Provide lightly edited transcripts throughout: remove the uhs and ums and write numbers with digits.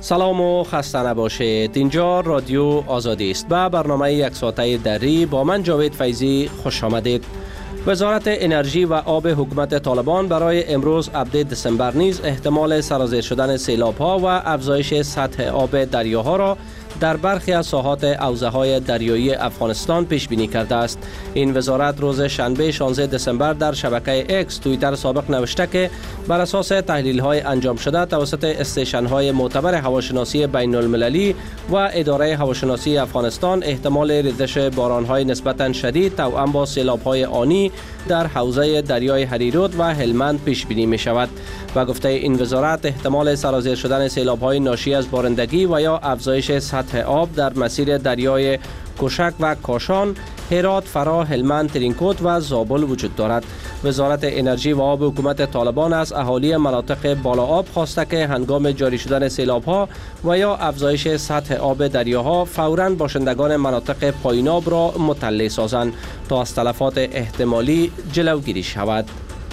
سلام و خسته نباشید. اینجا رادیو آزادی است و برنامه یک ساعته دری با من جاوید فیضی خوش آمدید. وزارت انرژی و آب حکومت طالبان برای امروز 7 دسامبر نیز احتمال سرازیر شدن سیلاب‌ها و افزایش سطح آب دریاها را در برخی از ساحات حوزه‌های دریایی افغانستان پیش بینی کرده است. این وزارت روز شنبه 16 دسامبر در شبکه اکس توییتر سابق نوشته که بر اساس تحلیل‌های انجام شده توسط استیشن‌های معتبر هواشناسی بین‌المللی و اداره هواشناسی افغانستان احتمال ریزش باران‌های نسبتاً شدید توأم با سیلاب‌های آنی در حوزه دریای هریرود و هلمند پیش بینی می شود. و گفته این وزارت احتمال سرازیر شدن سیلاب‌های ناشی از بارندگی و یا افزایش سطح آب در مسیر دریای کوشک و کاشان، هرات، فرا، هلمند، ترینکوت و زابل وجود دارد. وزارت انرژی و آب حکومت طالبان از اهالی مناطق بالا آب خواسته که هنگام جاری شدن سیلاب‌ها و یا افزایش سطح آب دریاها فوراً باشندگان مناطق پایین آب را مطلع سازند تا از تلفات احتمالی جلوگیری شود.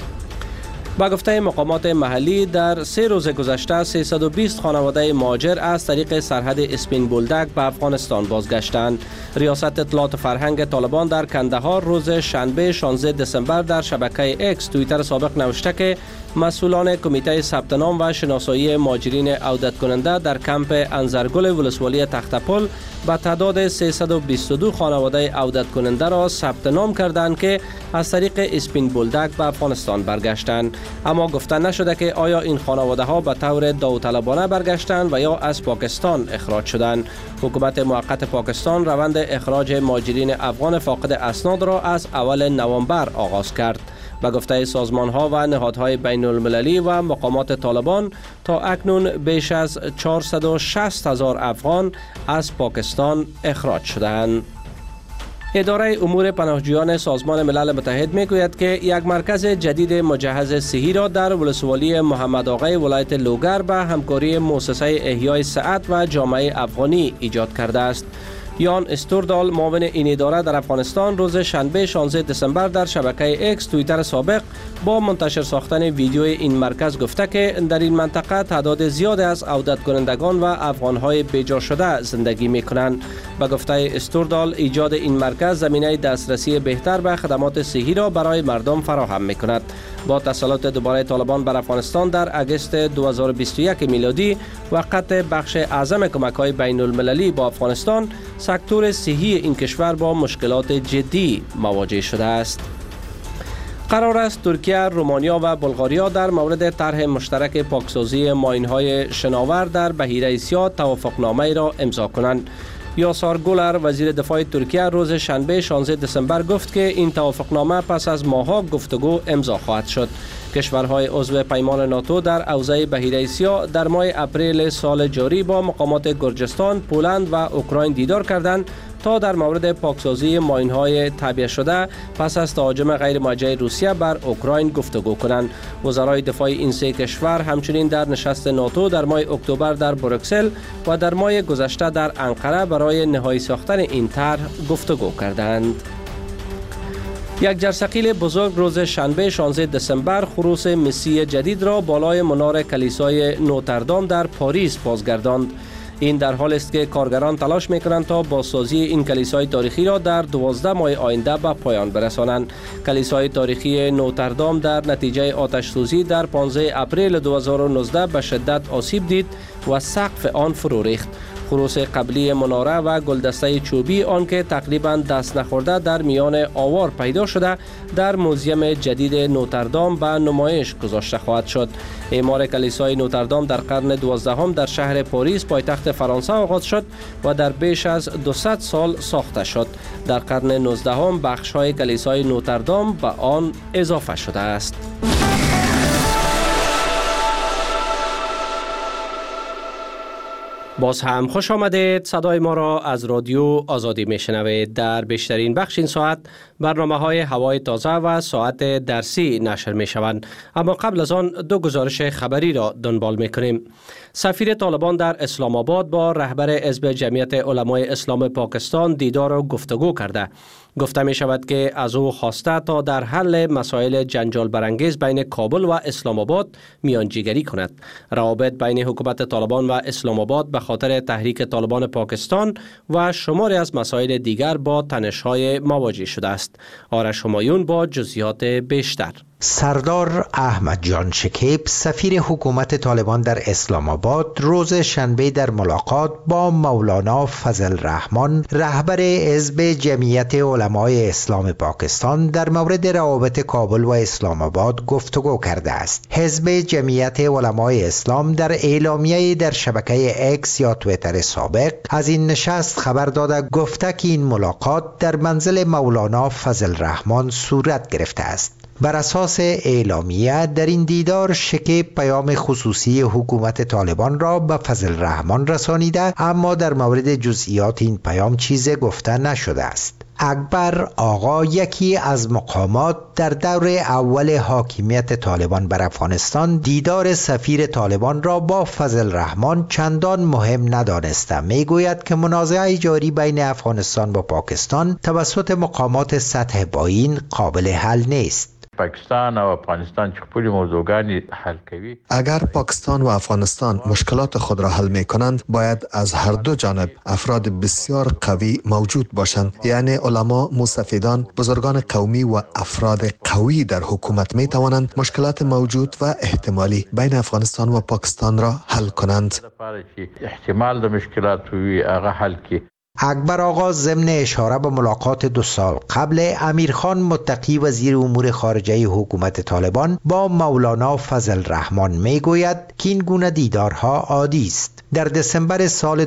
با گفته مقامات محلی در 3 روز گذشته 320 خانواده مهاجر از طریق سرحد اسپین بولدک به افغانستان بازگشتند. ریاست اطلاعات فرهنگ طالبان در کندهار روز شنبه 16 دسامبر در شبکه اکس توییتر سابق نوشته که مسئولان کمیته ثبت نام و شناسایی مهاجرین عودت کننده در کمپ انزرگل ولسوالی تختپل به تعداد 322 خانواده عودت کننده را ثبت نام کردند که از طریق اسپین بولدک به افغانستان برگشتند، اما گفته نشده که آیا این خانواده ها به طور داوطلبانه برگشتند و یا از پاکستان اخراج شدند. حکومت موقت پاکستان روند اخراج مهاجرین افغان فاقد اسناد را از اول نوامبر آغاز کرد. به گفته سازمان‌ها و نهادهای بین‌المللی و مقامات طالبان تا اکنون بیش از 460,000 افغان از پاکستان اخراج شدند. اداره امور پناهجویان سازمان ملل متحد میگوید که یک مرکز جدید مجهز صحی را در ولسوالی محمد آقای ولایت لوگر به همکاری مؤسسه احیای سعد و جامعه افغانی ایجاد کرده است. یان استوردال معاون این اداره در افغانستان روز شنبه 16 دسامبر در شبکه اکس توییتر سابق با منتشر ساختن ویدیو این مرکز گفته که در این منطقه تعداد زیاد از عودت کنندگان و افغانهای بیجا شده زندگی می کنند. به گفته استوردال ایجاد این مرکز زمینه دسترسی بهتر به خدمات صحی را برای مردم فراهم می کند. با تسلط دوباره طالبان بر افغانستان در اگست 2021 میلادی وقت بخش اعظم کمک‌های بین‌المللی با افغانستان، سکتور صحی این کشور با مشکلات جدی مواجه شده است. قرار است ترکیه، رومانیا و بلغاریا در مورد طرح مشترک پاکسازی ماین‌های شناور در بحیره سیاه توافقنامه را امضا کنند. یاسار گولر وزیر دفاع ترکیه روز شنبه 16 دسامبر گفت که این توافقنامه پس از ماه‌ها گفتگو امضا خواهد شد. کشورهای عضو پیمان ناتو در حوزه بحیره سیاه در ماه اپریل سال جاری با مقامات گرجستان، پولند و اوکراین دیدار کردند تا در مورد پاکسازی ماین‌های تعبیه شده پس از تهاجم غیر موجه روسیه بر اوکراین گفتگو کنند. وزرای دفاع این 3 کشور همچنین در نشست ناتو در ماه اکتبر در بروکسل و در ماه گذشته در انقره برای نهایی ساختن این طرح گفتگو کردند. یک جرثقیل بزرگ روز شنبه 16 دسامبر خروس مسی جدید را بالای منار کلیسای نوتردام در پاریس بازگرداند. این در حال است که کارگران تلاش می‌کنند تا بازسازی این کلیسای تاریخی را در 12 ماه آینده به پایان برسانند. کلیسای تاریخی نوتردام در نتیجه آتش‌سوزی در 15 اپریل 2019 به شدت آسیب دید و سقف آن فرو ریخت. خروس قبلی مناره و گلدسته چوبی آن که تقریباً دست نخورده در میان آوار پیدا شده در موزیم جدید نوتردام به نمایش گذاشته خواهد شد. اعمار کلیسای نوتردام در قرن 12 در شهر پاریس پایتخت فرانسه آغاز شد و در بیش از 200 سال ساخته شد. در قرن 19 بخش‌های کلیسای نوتردام به آن اضافه شده است. باز هم خوش آمدید. صدای ما را از رادیو آزادی میشنوید. در بیشترین بخش این ساعت برنامه‌های هوای تازه و ساعت درسی نشر میشوند، اما قبل از آن 2 گزارش خبری را دنبال میکنیم. سفیر طالبان در اسلام آباد با رهبر حزب جمعیت علمای اسلام پاکستان دیدار و گفتگو کرده. گفته می شود که از او خواسته تا در حل مسائل جنجال برانگیز بین کابل و اسلام آباد میانجیگری کند. روابط بین حکومت طالبان و اسلام آباد به خاطر تحریک طالبان پاکستان و شماری از مسائل دیگر با تنش‌های مواجه شده است. آرش همایون با جزئیات بیشتر. سردار احمد جان شکیب سفیر حکومت طالبان در اسلام آباد روز شنبه در ملاقات با مولانا فضل الرحمن رهبر حزب جمعیت علمای اسلام پاکستان در مورد روابط کابل و اسلام آباد گفتگو کرده است. حزب جمعیت علمای اسلام در اعلامیه در شبکه اکس یا توییتر سابق از این نشست خبر داده گفته که این ملاقات در منزل مولانا فضل الرحمن صورت گرفته است. بر اساس اعلامیه در این دیدار شکیب پیام خصوصی حکومت طالبان را به فضل الرحمن رسانیده، اما در مورد جزئیات این پیام چیزی گفته نشده است. اکبر آقا یکی از مقامات در دور اول حاکمیت طالبان بر افغانستان دیدار سفیر طالبان را با فضل الرحمن چندان مهم ندانسته. میگوید که منازعه جاری بین افغانستان و پاکستان توسط مقامات سطح پایین قابل حل نیست. پاکستان و افغانستان چې خپل موضوعګانی حل کوي. اگر پاکستان و افغانستان مشکلات خود را حل می کنند باید از هر دو جانب افراد بسیار قوی موجود باشند، یعنی علما، مستفیدان، بزرگان قومی و افراد قوی در حکومت می توانند مشکلات موجود و احتمالی بین افغانستان و پاکستان را حل کنند. احتمال د مشکلات وی هغه حل کی. اکبر آقا ضمن اشاره به ملاقات 2 سال قبل امیرخان متقی وزیر امور خارجه حکومت طالبان با مولانا فضل الرحمن میگوید که این گونه دیدارها عادی است. در دسامبر سال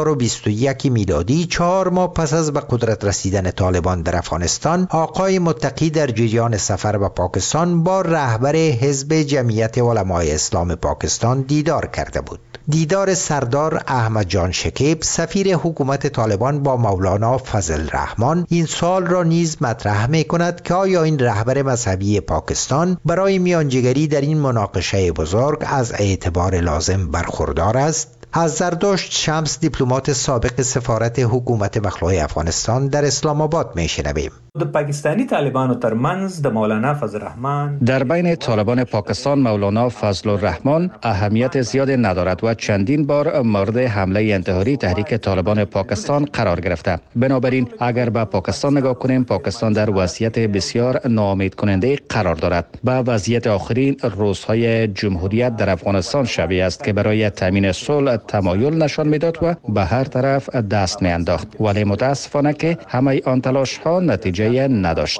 2021 میلادی 4 ماه پس از به قدرت رسیدن طالبان در افغانستان، آقای متقی در جریان سفر به پاکستان با رهبر حزب جمعیت علمای اسلام پاکستان دیدار کرده بود. دیدار سردار احمد جان شکیب سفیر حکومت طالبان با مولانا فضل الرحمن این سوال را نیز مطرح می کند که آیا این رهبر مذهبی پاکستان برای میانجیگری در این مناقشه بزرگ از اعتبار لازم برخوردار است؟ از زردشت شمس دیپلمات سابق سفارت حکومت مخلوع افغانستان در اسلام آباد میشنویم. د پاکستانی طالبانو ترمنځ د مولانا فضل الرحمن در بین طالبان پاکستان مولانا فضل الرحمن اهمیت زیاد ندارد و چندین بار مورد حمله انتحاری تحریک طالبان پاکستان قرار گرفته. بنابراین اگر به پاکستان نگاه کنیم، پاکستان در وضعیت بسیار ناامید کننده قرار دارد. به وضعیت آخرین روزهای جمهوریت در افغانستان شبیه است که برای تامین صلح تمایل نشان میداد و به هر طرف دست میانداخت، ولی متاسفانه که همه آن تلاش ها نتیجه نداشت.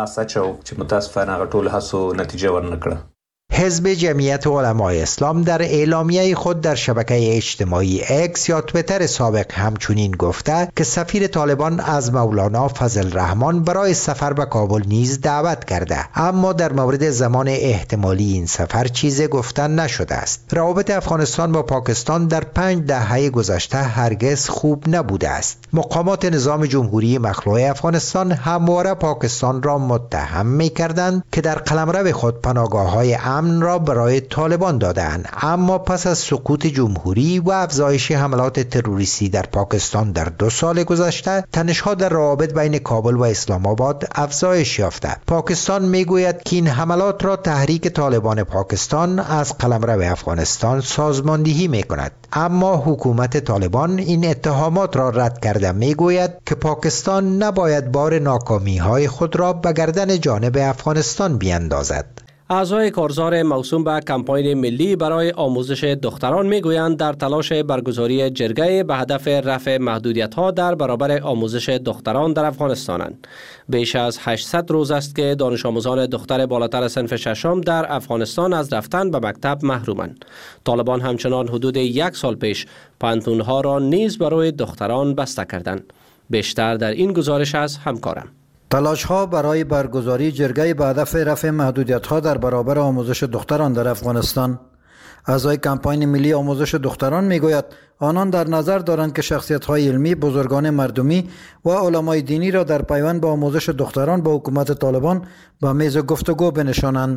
حزب جمعیت علمای اسلام در اعلامیه خود در شبکه اجتماعی اکس یا توییتر سابق همچنین گفته که سفیر طالبان از مولانا فضل الرحمن برای سفر به کابل نیز دعوت کرده، اما در مورد زمان احتمالی این سفر چیزی گفتن نشده است. روابط افغانستان با پاکستان در 5 دهه گذشته هرگز خوب نبوده است. مقامات نظام جمهوری مخلوع افغانستان همواره پاکستان را متهم می‌کردند که در قلمرو خود پناهگاه‌های امن را برای طالبان دادند، اما پس از سقوط جمهوری و افزایش حملات تروریستی در پاکستان در 2 سال گذشته، تنش‌ها در روابط بین کابل و اسلام آباد افزایش یافته. پاکستان میگوید که این حملات را تحریک طالبان پاکستان از قلمرو افغانستان سازماندهی میکند، اما حکومت طالبان این اتهامات را رد کرده میگوید که پاکستان نباید بار ناکامی‌های خود را به گردن جانب افغانستان بیاندازد. اعضای کارزار موسوم به کمپاین ملی برای آموزش دختران میگویند در تلاش برگزاری جرگه به هدف رفع محدودیت‌ها در برابر آموزش دختران در افغانستانند. بیش از 800 روز است که دانش آموزان دختر بالاتر صنف ششم در افغانستان از رفتن به مکتب محرومند. طالبان همچنان حدود 1 سال پیش پانتون‌ها را نیز برای دختران بسته کردند. بیشتر در این گزارش از همکارم. تلاش‌ها برای برگزاری جرگه به هدف رفع محدودیت‌ها در برابر آموزش دختران در افغانستان. اعضای کمپاین ملی آموزش دختران میگوید آنان در نظر دارند که شخصیت‌های علمی، بزرگان مردمی و علمای دینی را در پیوند به آموزش دختران با حکومت طالبان به میز گفتگو بنشانند.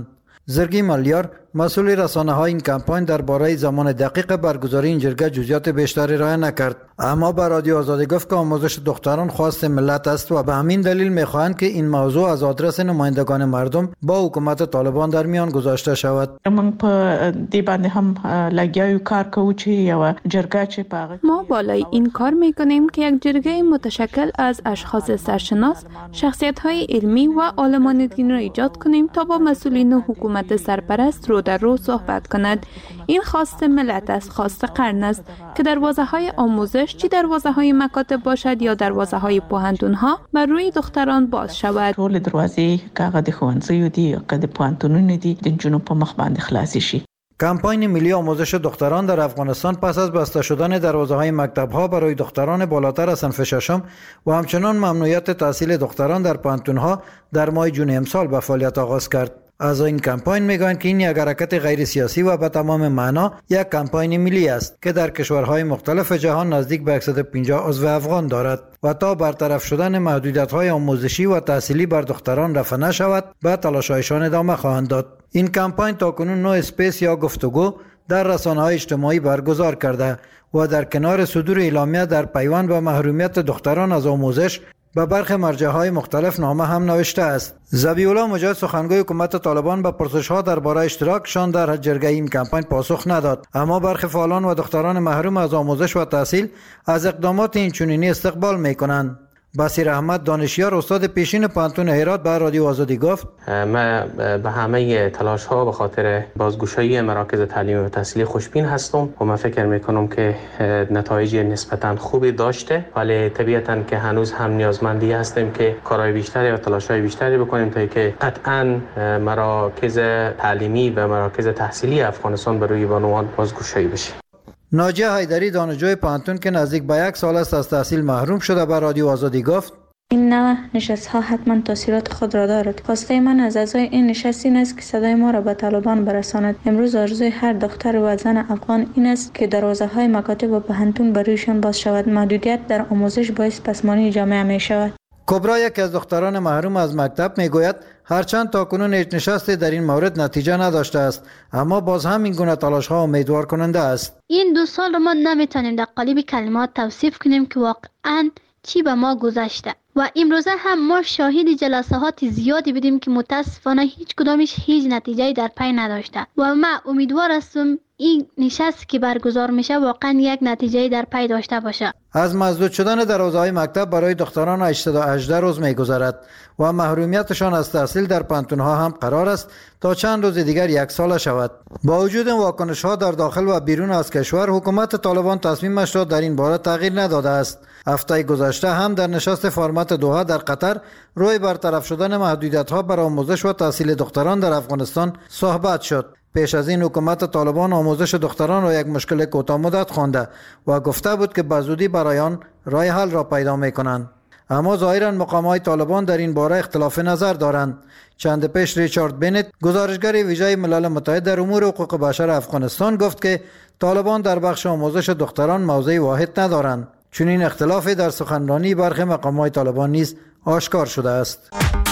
زرگی ملیار مسئول رسانه‌های این کمپاین درباره زمان دقیق برگزاری این جرگه جزئیات بیشتری ارائه نکرد، اما به رادیو آزادی گفت که آموزش دختران خواست ملت است و به همین دلیل می‌خواهند که این موضوع از آدرس نمایندگان مردم با حکومت طالبان در میان گذاشته شود. من په دې باندې هم لګیاو کار کوو چې یو جرګه چې پاغه ما بالای این کار می‌کنیم که یک جرگه متشکل از اشخاص سرشناس، شخصیت‌های علمی و عالمان دین را ایجاد کنیم تا با مسئولین حکومت سرپرست رو در رو صحبت کند. این خواست ملت است، خواست قرن است که دروازه‌های آموزش چی دروازه‌های مکاتب باشد یا دروازه‌های پوهنتون‌ها بر روی دختران باز شود. ټول دروازې کاغه د ښوونځیو دي، د پوهنتونونو دي، د جنونو په مخ باندې خلاص شي. کمپاین ملی آموزش دختران در افغانستان پس از بسته شدن دروازه‌های مکتب‌ها برای دختران بالاتر از صنف ششم و همچنان ممنوعیت تحصیل دختران در پوهنتون‌ها در ماه جون امسال به فعالیت آغاز کرد. از این کمپاین میگویند که این یک حرکت غیر سیاسی و به تمام معنا یک کمپاین ملی است که در کشورهای مختلف جهان نزدیک به 150 عضو افغان دارد و تا برطرف شدن محدودیت‌های آموزشی و تحصیلی بر دختران رفع نشود به تلاش‌هایشان ادامه خواهند داد. این کمپاین تاکنون 9 اسپیس یا گفتگو در رسانه‌های اجتماعی برگزار کرده و در کنار صدور اعلامیه در پیوند به محرومیت دختران از آموزش به برخی مرجع‌های مختلف نامه هم نوشته است. ذبیح‌الله مجاهد سخنگوی حکومت طالبان به پرسش‌ها درباره اشتراکشان در جرگه این کمپاین پاسخ نداد، اما برخی فعالان و دختران محروم از آموزش و تحصیل از اقدامات این چنینی استقبال می‌کنند. بصیر احمد دانشیار استاد پیشین پوهنتون هرات به رادیو آزادی گفت: من به همه تلاش ها به خاطر بازگشایی مراکز تعلیمی و تحصیلی خوشبین هستم و من فکر میکنم که نتایج نسبتا خوبی داشته، ولی طبیعتا که هنوز هم نیازمندی هستیم که کارهای بیشتری و تلاش های بیشتری بکنیم تا که قطعا مراکز تعلیمی و مراکز تحصیلی افغانستان به روی بانوان بازگشایی بشه. ناجیه حیدری دانشجوی پوهنتون که نزدیک به 1 سال است از تحصیل محروم شده به رادیو آزادی گفت: این نوع نشست ها حتما تاثیرات خود را دارد. خواسته من از اعضای این نشست این است که صدای ما را به طالبان برساند. امروز آرزوی هر دختر و زن افغان این است که دروازه های مکاتب و پوهنتون برویشان باز شود. محدودیت در آموزش باعث پسماندگی جامعه می شود. کبرا یکی از دختران محروم از مکتب میگوید هرچند تاکنون هیچ نشستی در این مورد نتیجه نداشته است، اما باز هم این گونه تلاش ها امیدوار کننده است. این 2 سال ما نمیتونیم در قالب کلمات توصیف کنیم که واقعا چی به ما گذشته و امروزه هم ما شاهد جلسات زیادی بودیم که متاسفانه هیچ کدامش هیچ نتیجه‌ای در پی نداشته و ما امیدوار هستم این نشست که برگزار میشه واقعا یک نتیجه‌ای در پی داشته باشه. از مسدود شدن دروازه‌های مکتب برای دختران 18 روز می‌گذرد و محرومیتشان از تحصیل در پانتون‌ها هم قرار است تا چند روز دیگر 1 ساله شود. با وجود واکنش‌ها در داخل و بیرون از کشور، حکومت طالبان تصمیمش را در این باره تغییر نداده است. هفته گذشته هم در نشست فرمت دوحه در قطر روی برطرف شدن محدودیت‌ها بر آموزش و تحصیل دختران در افغانستان صحبت شد. پیش از این حکومت طالبان آموزش دختران را یک مشکل کوتاه مدت خوانده و گفته بود که به زودی برای آن راه حل را پیدا می‌کنند. اما ظاهراً مقام‌های طالبان در این باره اختلاف نظر دارند. چند پیش ریچارد بنت، گزارشگر ویژه ملل متحد در امور حقوق بشر افغانستان، گفت که طالبان در بخش آموزش دختران موضع واحد ندارند. چون این اختلافی در سخنرانی برخی مقام‌های طالبان نیز آشکار شده است.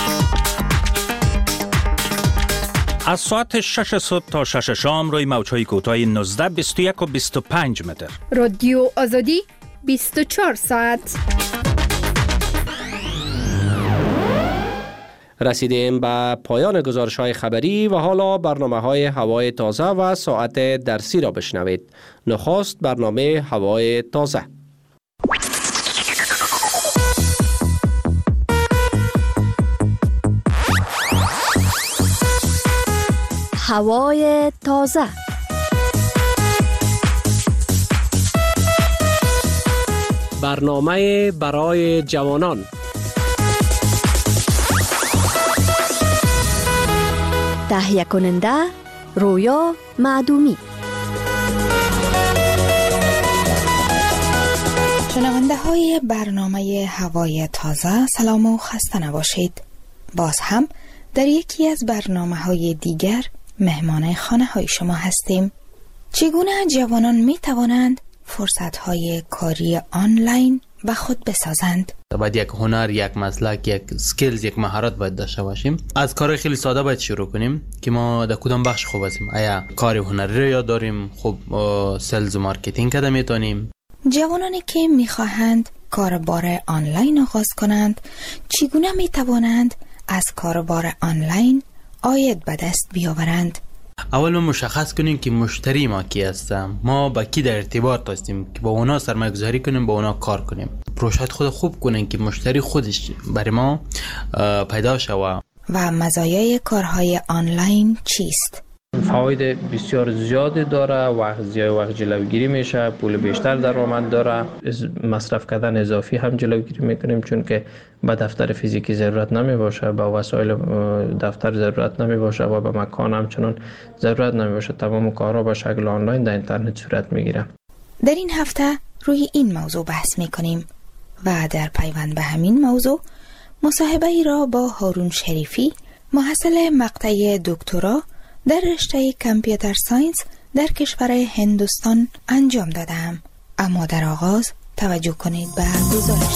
از ساعت 6 صبح تا 6 شام روی موج‌های کوتاه 19، 21 و 25 متر. رادیو آزادی 24 ساعت. رسیدیم به پایان گزارش‌های خبری و حالا برنامه‌های هوای تازه و ساعت درسی را بشنوید. نخست برنامه هوای تازه. هوای تازه. برنامه برای جوانان. تهیه کننده رویا معدومی. شنونده های برنامه هوای تازه، سلام و خسته نباشید. باز هم در یکی از برنامه های دیگر مهمان خانه های شما هستیم. چگونه جوانان می توانند فرصت های کاری آنلاین به خود بسازند. باید یک هنر، یک مسلک، یک سکیلز، یک مهارت باید داشته باشیم. از کار خیلی ساده باید شروع کنیم که ما در کدام بخش خوب هستیم. آیا کار هنری رو یاد داریم؟ خب سلز و مارکتینگ کده میتونیم. جوانانی که میخواهند کاربار آنلاین آغاز کنند چگونه میتوانند از کاربار آنلاین عاید به دست بیاورند؟ اول ما مشخص کنیم که مشتری ما کی هست، ما با کی در ارتباط هستیم که با اونا سرمایه‌گذاری کنیم، با اونا کار کنیم. پروژه خود خوب کنیم که مشتری خودش برای ما پیدا شود. و مزایای کارهای آنلاین چیست؟ فواید بسیار زیادی داره، وقت جلوگیری میشه، پول بیشتر درآمد داره، مصرف کردن اضافی هم جلوگیری میکنیم چون که به دفتر فیزیکی ضرورت نمی باشه، به وسایل دفتر ضرورت نمی باشه و به مکان همچنان ضرورت نمی باشه. تمام کارها به شکل آنلاین در اینترنت صورت میگیره. در این هفته روی این موضوع بحث میکنیم و در پیوند به همین موضوع مصاحبه ای را با هارون شریفی، محصل مقطع دکترا در رشته کامپیوتر ساینس در کشور هندوستان انجام دادم. اما در آغاز توجه کنید به گزارش.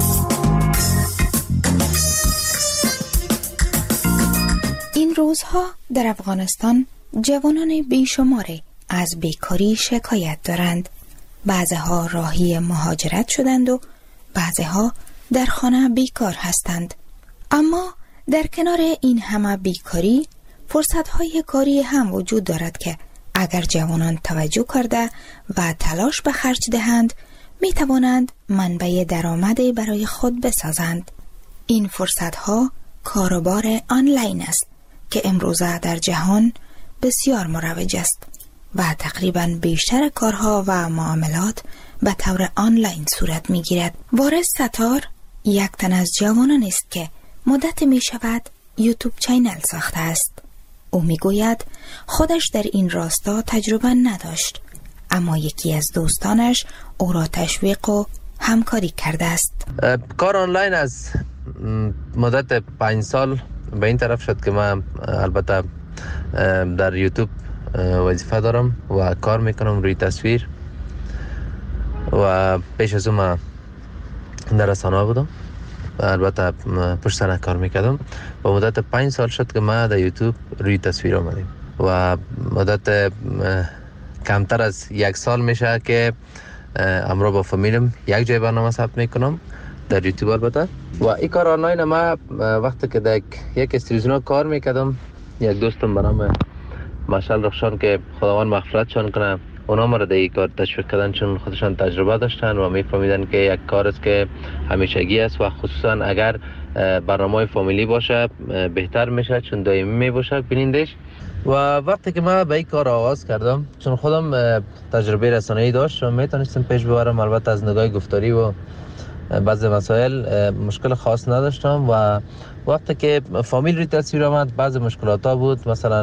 این روزها در افغانستان جوانان بیشماری از بیکاری شکایت دارند. بعضها راهی مهاجرت شدند و بعضها در خانه بیکار هستند. اما در کنار این همه بیکاری فرصت‌های کاری هم وجود دارد که اگر جوانان توجه کرده و تلاش به خرج دهند می توانند منبع درآمدی برای خود بسازند. این فرصت‌ها کاروبار آنلاین است که امروزه در جهان بسیار مروج است و تقریباً بیشتر کارها و معاملات به طور آنلاین صورت می گیرد. وارث ستار یک تن از جوانان است که مدت می شود یوتیوب چینل ساخته است. او می گوید خودش در این راستا تجربه نداشت، اما یکی از دوستانش او را تشویق و همکاری کرده است. کار آنلاین از مدت 5 سال به این طرف شد که من البته در یوتیوب وظیفه دارم و کار میکنم روی تصویر و پیش از اون من در رسانه بودم و البته پشت صحنه کار میکردم. و مدت 5 سال شد که من در یوتیوب روی تصویر آمدیم و مدت کمتر از 1 سال میشه که امروز با فامیلم یک جای برنامه ثبت میکنم در یوتیوب البته. و این کار آنلاین ما وقتی که در یک استودیو کار میکردم، یک دوستم به نام مشعل رخشان که خداوند مغفرتشان کنه، اونا ما را در این کار تشویق کردن چون خودشان تجربه داشتن و میفهمیدن که یک کار است که همیشگی است و خصوصا اگر برنامه فامیلی باشه بهتر میشه چون دائمی میباشه بینندش. و وقتی که من به این کار آغاز کردم چون خودم تجربه رسانه‌ای داشت و میتونستم پیش ببرم، البته از نگاه گفتاری و بعضی مسائل مشکل خاص نداشتم. و وقتی که فامیل روی تصویر آمد بعضی مشکلات ها بود، مثلا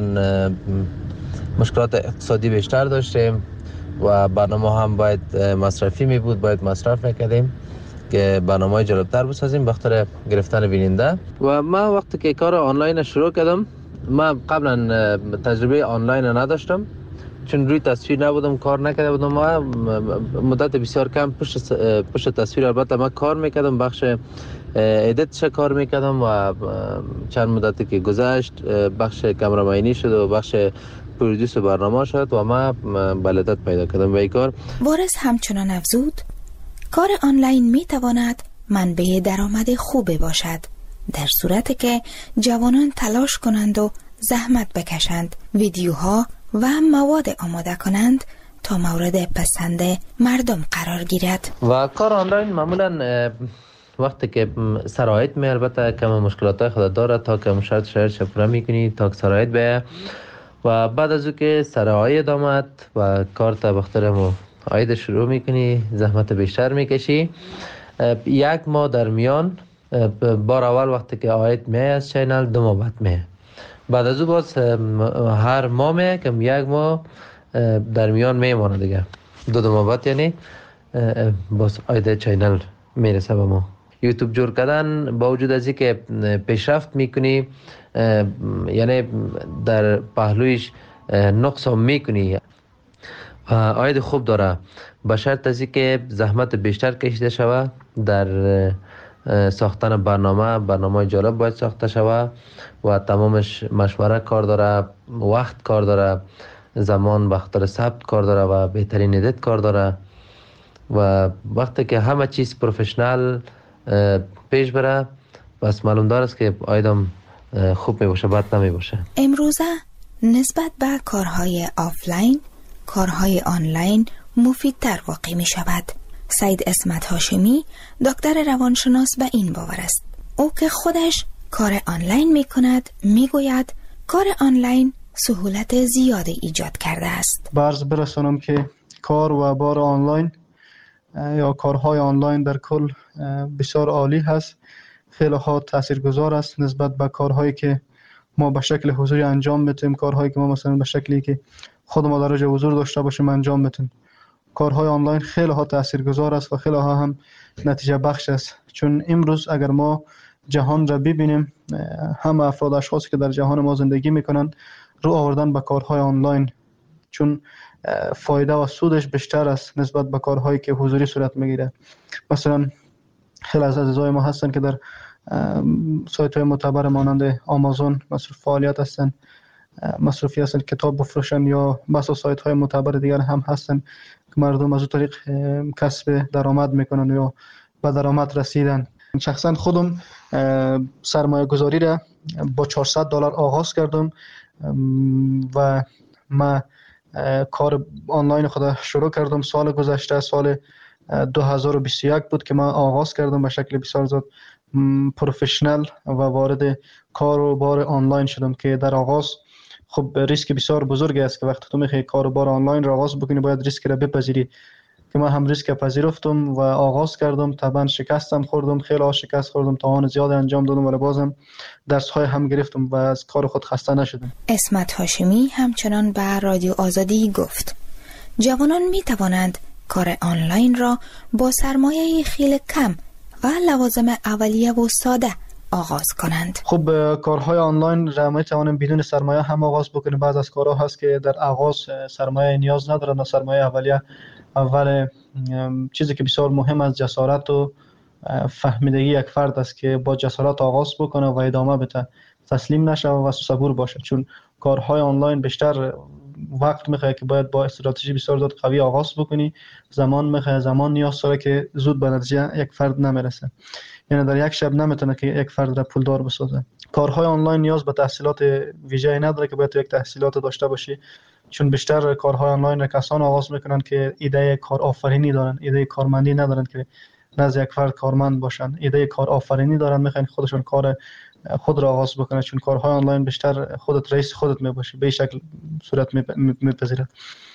مشکلات اقتصادی بیشتر داشتیم و برنامه هم باید مصرفی می بود، باید مصرف میکردیم که برنامه جالبتر بسازیم بخاطر گرفتن بیننده. و من وقتی که کار آنلاین شروع کردم، من قبلا تجربه آنلاین نداشتم چون روی تصویر نبودم، کار نکرده بودم. ما مدت بسیار کم پشت تصویر البته من کار میکردم، بخش ادیتش کار میکردم و چند مدتی که گذشت بخش کامرامانی شد و بخش پرودوس برنامه شد و من بلدت پیدا کردم به این کار. وارث همچنان افزود کار آنلاین میتواند منبع درآمد خوبی باشد در صورتی که جوانان تلاش کنند و زحمت بکشند، ویدیوها و مواد آماده کنند تا مورد پسند مردم قرار گیرد. و کار آنلاین معمولا وقتی که سرایت می البته کم مشکلات خود داره تا که شرط شفره میکنی تا که سرایت بیه و بعد از او که سرایت آمد و کار تا بخترم عاید شروع میکنی، زحمت بیشتر میکشی. 1 ماه در میان بار اول وقتی که عاید می از چینل 2 ماه بعد می، بعد از او باز هر ماه می کم 1 ماه در میان میمانه دیگه 2 ماه بعد یعنی باز عاید چینل میرسه به ما. یوتیوب جور کردن با وجود از اینکه پیشرفت میکنی یعنی در پهلویش نقص هم میکنی عاید خوب داره، به شرط از که زحمت بیشتر کشیده شود در ساختن برنامه جالب باید ساخته شود و تمامش مشوره کار داره، وقت کار داره، زمان بخاطر ثبت کار داره و بهترین ادیت کار داره و وقتی که همه چیز پروفشنال پیش بره بس معلوم داره است که آیدم خوب می باشه، بد نمی باشه. امروزه نسبت به کارهای آفلاین کارهای آنلاین مفیدتر واقع می شود. سید اسمت هاشمی دکتر روانشناس به این باور است. او که خودش کار آنلاین می کند می گوید کار آنلاین سهولت زیادی ایجاد کرده است. برز برسانم که کار و بار آنلاین یا کارهای آنلاین در کل بسیار عالی هست، خیلی ها تاثیرگذار است نسبت به کارهایی که ما به شکل حضوری انجام میتیم، کارهایی که ما مثلا به شکلی که خود ما در جای حضور داشته باشیم انجام میتیم. کارهای آنلاین خیلی ها تاثیرگذار است و خیلی ها هم نتیجه بخش است، چون امروز اگر ما جهان را ببینیم همه افراد اشخاصی که در جهان ما زندگی میکنن رو آوردن به کارهای آنلاین، چون فایده و سودش بیشتر است نسبت به کارهایی که حضوری صورت میگیره. مثلا خیلی از عزیزای ما هستن که در سایت های معتبر مانند آمازون مصروف فعالیت هستن، مصروفی هستن کتاب بفروشن، یا بسا سایت های معتبر دیگر هم هستن که مردم از اون طریق کسب درآمد میکنن یا به درآمد رسیدن. شخصا خودم سرمایه گذاری را با $400 آغاز کردم و ما کار آنلاین خود شروع کردم سال گذشته، سال 2021 بود که من آغاز کردم به شکل بسیار زیاد پروفشنال و وارد کار و بار آنلاین شدم که در آغاز خب ریسک بسیار بزرگی است که وقتی تو میخوای کار و بار آنلاین را آغاز بکنی باید ریسک را بپذیری، که من هم ریسک پذیرفتم و آغاز کردم. طبعا شکستم خوردم، خیلی شکست خوردم، توان زیاد انجام دادم ولی بازم درس های هم گرفتم و از کار خود خسته نشدم. اسمت هاشمی همچنان به رادیو آزادی گفت جوانان می توانند کار آنلاین را با سرمایه خیلی کم و لوازم اولیه و ساده آغاز کنند. خب کارهای آنلاین را می توانیم بدون سرمایه هم آغاز بکنیم. بعض از کارها هست که در آغاز سرمایه نیاز ندارند، سرمایه اولیه. اول چیزی که بسیار مهم است جسارت و فهمیدگی یک فرد است که با جسارت آغاز بکنه و ادامه بده، تسلیم نشه و صبور باشه، چون کارهای آنلاین بیشتر وقت میخواد که باید با استراتژی بسیار زیاد قوی آغاز بکنی، زمان میخواد، زمان نیاز داره که زود به نتیجه یک فرد نمیرسه، یعنی در یک شب نمیتونه که یک فرد را پولدار بسازه. کارهای آنلاین نیاز به تحصیلات ویژه‌ای نداره که باید یک تحصیلات داشته باشی، چون بیشتر کارهای آنلاین را کسان آغاز میکنن که ایده کار آفرینی دارن، ایده کارمندی ندارن که نزد یک فرد کارمند باشن، ایده کار آفرینی دارن، میخوان خودشون کار خود را آغاز بکنن، چون کارهای آنلاین بیشتر خودت رئیس خودت میباشی، به شکل صورت میپذیره.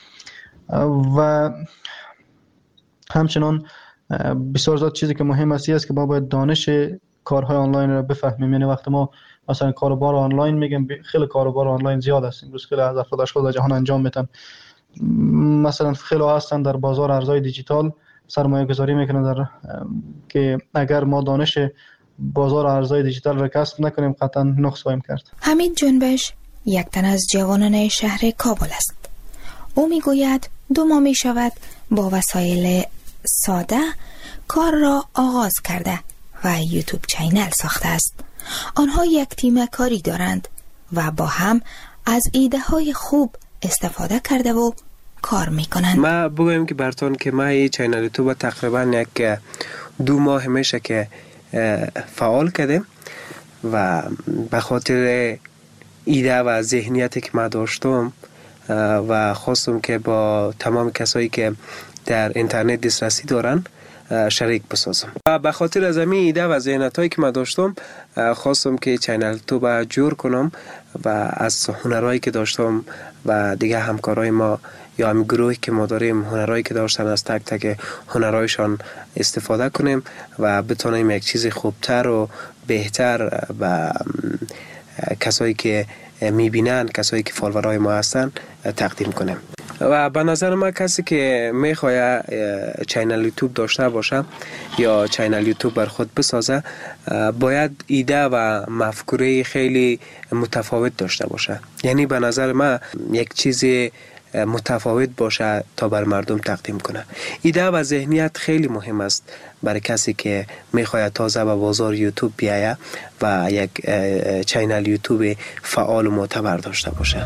و همچنان بسیار زیاد چیزی که مهم است که ما باید دانش کارهای آنلاین را بفهمیم. یعنی وقتی ما مثلا کاروبار آنلاین میگیم، خیلی کاروبار آنلاین زیاد است امروز، خیلی از افراد اشخاص در جهان انجام میدن. مثلا خیلی هستن در بازار ارزهای دیجیتال سرمایه گذاری میکنن در که اگر ما دانش بازار ارزهای دیجیتال را کسب نکنیم قطعا نقص خواهیم کرد. حمید جنبش یک تن از جوانان شهر کابل است. او میگوید 2 ماه می شود با وسایل ساده کار را آغاز کرده و یوتیوب چینل ساخته است. آنها یک تیم کاری دارند و با هم از ایده های خوب استفاده کرده و کار میکنند. ما بگویم که براتون که ما این چینل یوتیوب تقریبا یک 2 ماه میشه که فعال کردیم و به خاطر ایده و ذهنیتی که ما داشتم و خواستم که با تمام کسایی که در اینترنت دسترسی دارن شریک بسازم. و به خاطر از همین ایده و ذهنیتایی که ما داشتم خواستم که چینل یوتیوب جور کنم و از هنرهایی که داشتم و دیگه همکارای ما یا هم گروهی که ما داریم هنرهایی که داشتن از تک تک هنرهایشان استفاده کنیم و بتونیم یک چیز خوبتر و بهتر و کسایی که میبینن، کسایی که فالوورای ما هستن تقدیم کنیم. و به نظر من کسی که میخواد چینل یوتیوب داشته باشه یا چینل یوتیوب بر خود بسازه باید ایده و مفکوره خیلی متفاوت داشته باشه. یعنی به نظر من یک چیز متفاوت باشه تا بر مردم تقدیم کنه. ایده و ذهنیت خیلی مهم است برای کسی که میخواید تازه به بازار یوتیوب بیایه و یک چینل یوتیوب فعال و معتبر داشته باشه.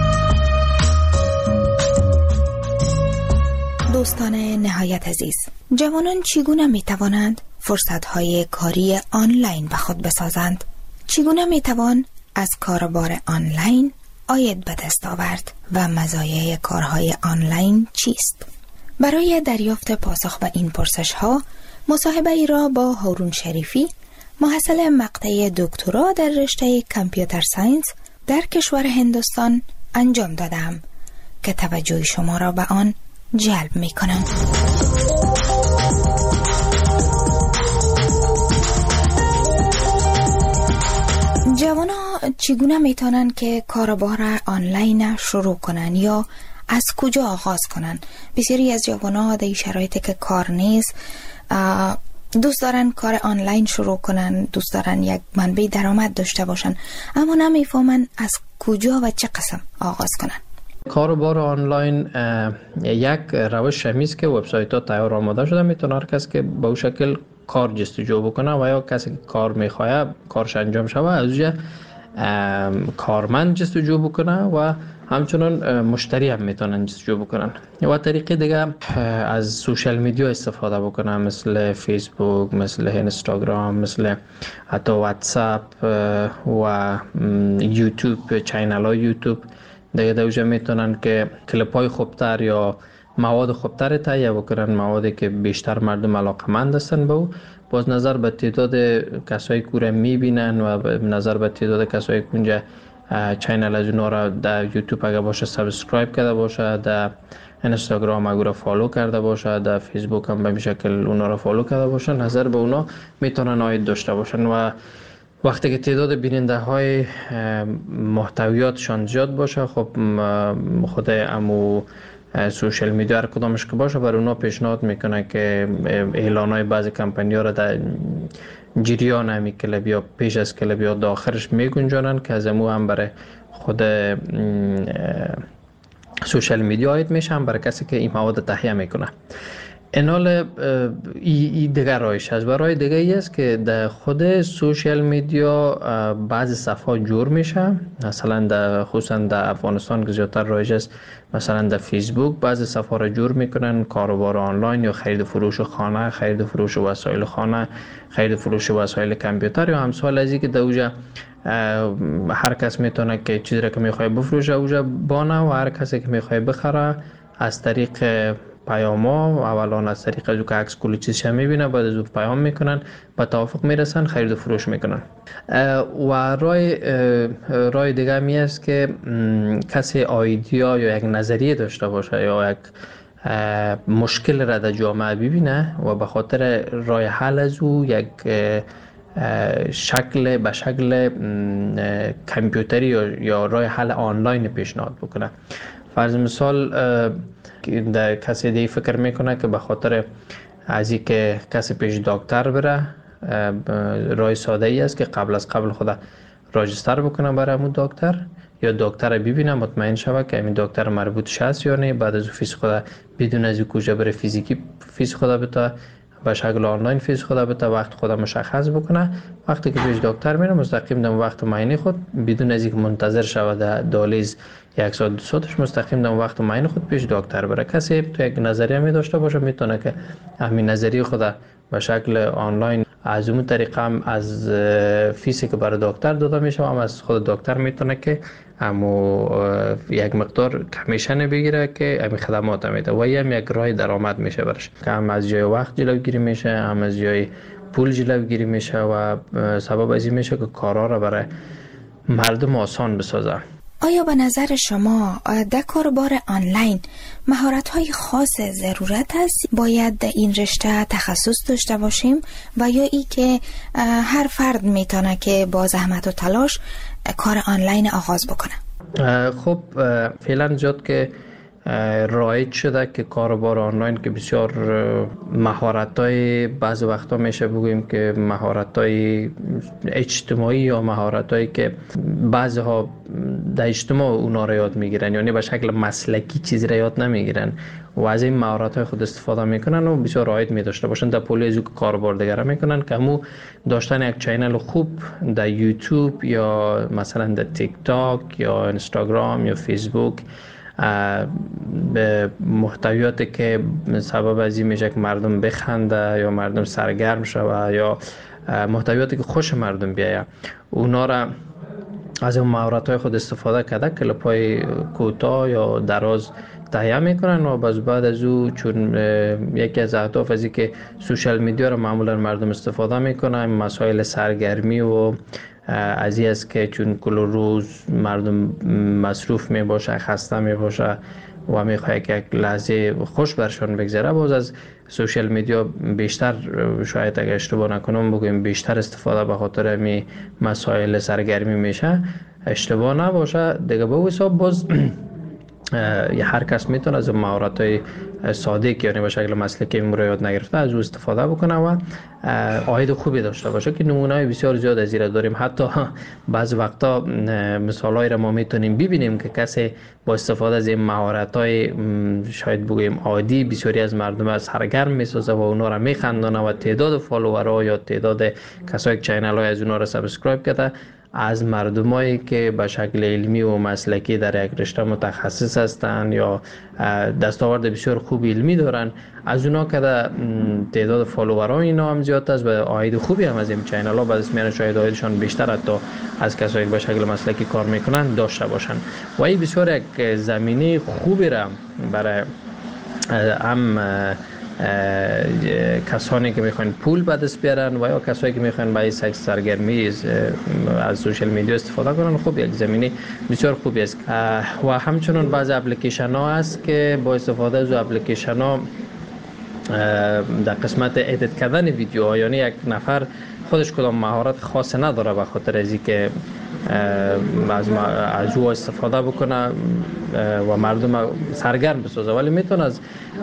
دوستان نهایت عزیز، جوانان چگونه می توانند فرصت‌های کاری آنلاین به خود بسازند؟ چگونه می توان از کاربار آنلاین عاید به دست آورد و مزایای کارهای آنلاین چیست؟ برای دریافت پاسخ به این پرسش‌ها مصاحبه ای را با هارون شریفی، محصل مقطع دکترا در رشته کامپیوتر ساینس در کشور هندوستان انجام دادم که توجه شما را به آن جلب می کنم. جوانا چگونه می توانند که کاربار آنلاین شروع کنند یا از کجا آغاز کنند؟ بسیاری از جوانا در شرایطی که کار نیست دوست دارن کار آنلاین شروع کنن، دوست دارن یک منبع درآمد داشته باشن، اما نمیفهمن از کجا و چه قسم آغاز کنن. کاربار آنلاین یک روش همیست که وبسایت ها تیار آماده شده، میتونه هر کس که به اون شکل کار جستجو بکنه و یا کسی که کار میخواه کارش انجام شوه از اونجا کارمند جستجو بکنه و همچنان مشتری هم میتونن جستجو بکنن. و طریقه دیگه از سوشال میدیا استفاده بکنن، مثل فیسبوک، مثل اینستاگرام، مثل حتی واتساپ و یوتیوب، چینل های یوتیوب. دیگه دوجه میتونن که کلیپ های خوبتر یا مواد خوبتر تهیه بکنن، موادی که بیشتر مردم علاقمند هستن به او. باز نظر به تعداد کسایی که رو میبینن و نظر به تعداد کسایی که اونجا چینل از اونا را در یوتیوب اگه باشه سابسکرایب کرده باشه، در اینستاگرام اگه را فالو کرده باشه، در فیسبوک هم به شکل اونا را فالو کرده باشه، نظر به اونا میتونن عاید داشته باشن. و وقتی که تعداد بیننده های محتویاتشان زیاد باشه، خب خود امو سوشال میدیا هر کدامش که باشه برای اونا پیشنهاد میکنه که اعلان های بعضی کمپانی ها را در جریان همی کلب یا پیش از کلب یا داخلش میگنجانن که از امو هم برای خود سوشال میدیا عاید میشه، هم برای کسی که این مواد تهیه میکنه. اینال ای دیگر رایش هست. برای دیگه ای است که در خود سوشال میدیا بعضی صفحات جور میشه، مثلا خصوصا در افغانستان که زیادتر رایج است، مثلا در فیسبوک بعضی صفحات را جور میکنن، کاروبار آنلاین یا خرید فروش خانه، خرید فروش وسایل خانه، خرید فروش وسایل کامپیوتر یا همسال از این که در اوجا هر کس میتونه که چیزی را که میخواد بفروشه اوجا بانه و هر کسی که میخواد بخره از طریق پیاما، اولا از طریق از که عکس کلی چیزش میبینه، بعد از پیام میکنن، با توافق میرسن، خرید و فروش میکنن. و رای دیگه می است که کسی ایده یا یک نظریه داشته باشه یا یک مشکل را در جامعه ببینه و به خاطر رای حل از او یک به شکل کامپیوتری یا رای حل آنلاین پیشنهاد بکنه. فرض مثال در کسی دیگه فکر میکنه که به خاطر از این که کسی پیش دکتر بره، رای ساده ای است که قبل خدا راجستر بکنه برای همون دکتر، یا دکتر ببینه مطمئن شوه که همین دکتر مربوط هست یا نه، بعد از فیس خدا بدون از کجا بره فیزیکی فیس خدا بتا به شکل آنلاین فیس خدا بتا وقت خدا مشخص بکنه. وقتی که پیش دکتر میره مستقیم در وقت معاینه خود بدون از اینکه منتظر شوه در دالیز یک ساعت دو ساعتش مستقیم در وقت معاینه خود پیش دکتر بره. کسی تو یک نظریه می داشته باشه میتونه که همین نظریه خدا به شکل آنلاین از اون طریقه هم از فیسی که برای دکتر داده میشه هم از خود دکتر میتونه که همو یک مقدار کمیشن بگیره که همین خدمات میده و هم یک راه درآمد میشه برش، که هم از جای وقت جلوگیری میشه، هم از جای پول جلوگیری میشه و سبب از این میشه که کارا را برای مردم آسان بسازه. آیا به نظر شما در کاربار آنلاین مهارت‌های خاص ضرورت است؟ باید در این رشته تخصص داشته باشیم و یا ای که هر فرد میتونه که با زحمت و تلاش کار آنلاین آغاز بکنه؟ خب فعلا زیاد که رایج شده که کاروبار آنلاین که بسیار مهارت‌های بعض وقتا میشه بگوییم که مهارت‌های اجتماعی یا مهارت‌هایی که بعضی‌ها در اجتماع اونا را یاد میگیرن، یعنی به شکل مسلکی چیزی را یاد نمیگیرن و از این مهارت‌های خود استفاده میکنن و بسیار رایج می داشته باشن در پولی از کاروبار دیگر میکنن که همو داشتن یک چینل خوب در یوتیوب یا مثلا در تیک تاک یا اینستاگرام یا فیسبوک به محتویاتی که سبب از این میشه که مردم بخنده یا مردم سرگرم شوه یا محتویاتی که خوش مردم بیایه، اونا را از اون مهارت‌های خود استفاده کرده کلیپ‌های کوتاه یا دراز تهیه میکنن و بعد از او چون یکی از اهداف از این که سوشال میدیا رو معمولا مردم استفاده میکنن، مسائل سرگرمی و از این است که چون کل روز مردم مصروف می باشه، خسته می باشه و میخواه که یک لحظه خوش برشان بگذره، باز از سوشال میدیا بیشتر، شاید اگر اشتباه نکنم بگویم بیشتر استفاده به خاطر می مسائل سرگرمی میشه، اشتباه نباشه دیگه. به حساب باز هر کس میتونه از مهارت‌های ساده که یعنی به شکل مسلکی یاد نگرفته از او استفاده بکنه و عاید خوبی داشته باشه که نمونه‌های بسیار زیاد از این داریم. حتی بعض وقتا مثالایی را ما میتونیم ببینیم که کسی با استفاده از این مهارت‌های شاید بگوییم عادی بسیاری از مردم از سرگرم میسازه و اونا را میخندانه و تعداد فالوورها یا تعداد کسایی که چینل‌های از اونا را سابسکرایب کرده از مردمایی که به شکل علمی و مسلکی در یک رشته متخصص هستند یا دستاورد بسیار خوب علمی دارن، از اونا که تعداد فالوورها اینا هم زیاد است و عاید خوبی هم از این چینل ها بعد از میان شاید عایدشان بیشتر حتی از کسایی که به شکل مسلکی کار میکنن داشته باشن و این بسیار یک زمینه خوبی را برای هم کسانی که میخوان پول به دست بیارن و یا کسایی که میخوان برای سرگرمی از سوشال میدیا استفاده کنن، خب یک زمینه بسیار خوبی است. و همچنین بعضی اپلیکیشن ها هست که با استفاده از اپلیکیشن ها در قسمت ادیت کردن ویدیوها، یعنی یک نفر خودش کدام مهارت خاص نداره به خاطر از اینکه از او استفاده بکنه و مردم سرگرم بسازه، ولی میتونه از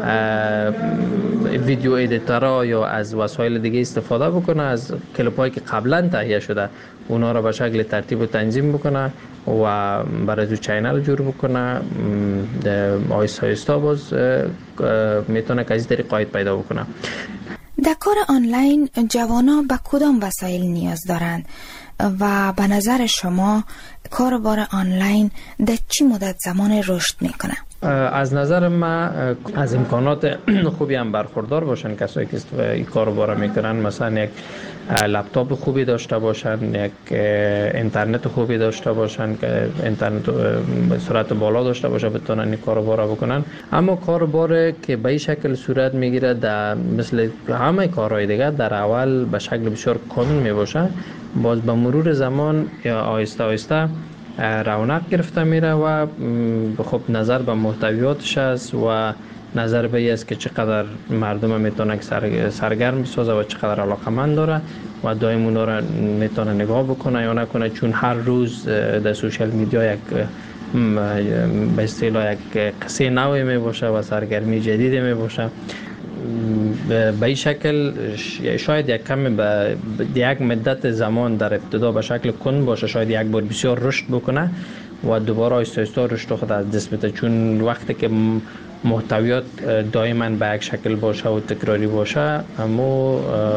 ویدیو ادیتورها یا از وسایل دیگه استفاده بکنه، از کلیپ‌هایی که قبلا تهیه شده اونا را به شکل ترتیب و تنظیم بکنه و برای تو چینل جور بکنه. آیستا آیستا باز میتونه که از این طریق عاید پیدا بکنه. در کار آنلاین جوانان به کدام وسایل نیاز دارند و به نظر شما کاروبار آنلاین در چی مدت زمان رشد میکنه؟ از نظر من از امکانات خوبی هم برخوردار باشن کسایی که این کاروبار میکنن، مثلا یک لپتاپ خوبی داشته باشن، یک اینترنت خوبی داشته باشن که اینترنت به سرعت بالا داشته باشه بتونن این کاروبار بکنن. اما کاروبار که به این شکل صورت میگیره در مثل همه کارهای دیگه در اول به شکل بسیار کند میباشه، باز به مرور زمان یا آهسته آهسته رونق گرفته میره و خب نظر به محتویاتش است و نظر به این است که چقدر مردم میتونه سرگرم بسازه و چقدر علاقمند داره و دائم اونا را میتونه نگاه بکنه یا نکنه، چون هر روز در سوشال میدیا یک به اصطلاح یک قصه نوی می باشه و سرگرمی جدیدی می باشه. به این شکل شاید یک کمی به یک مدت زمان در ابتدا به شکل کند باشه، شاید یک بار بسیار رشد بکنه و دوباره آهسته آهسته رشد خود از دست بده، چون وقتی که محتویات دائما به یک شکل باشه و تکراری باشه اما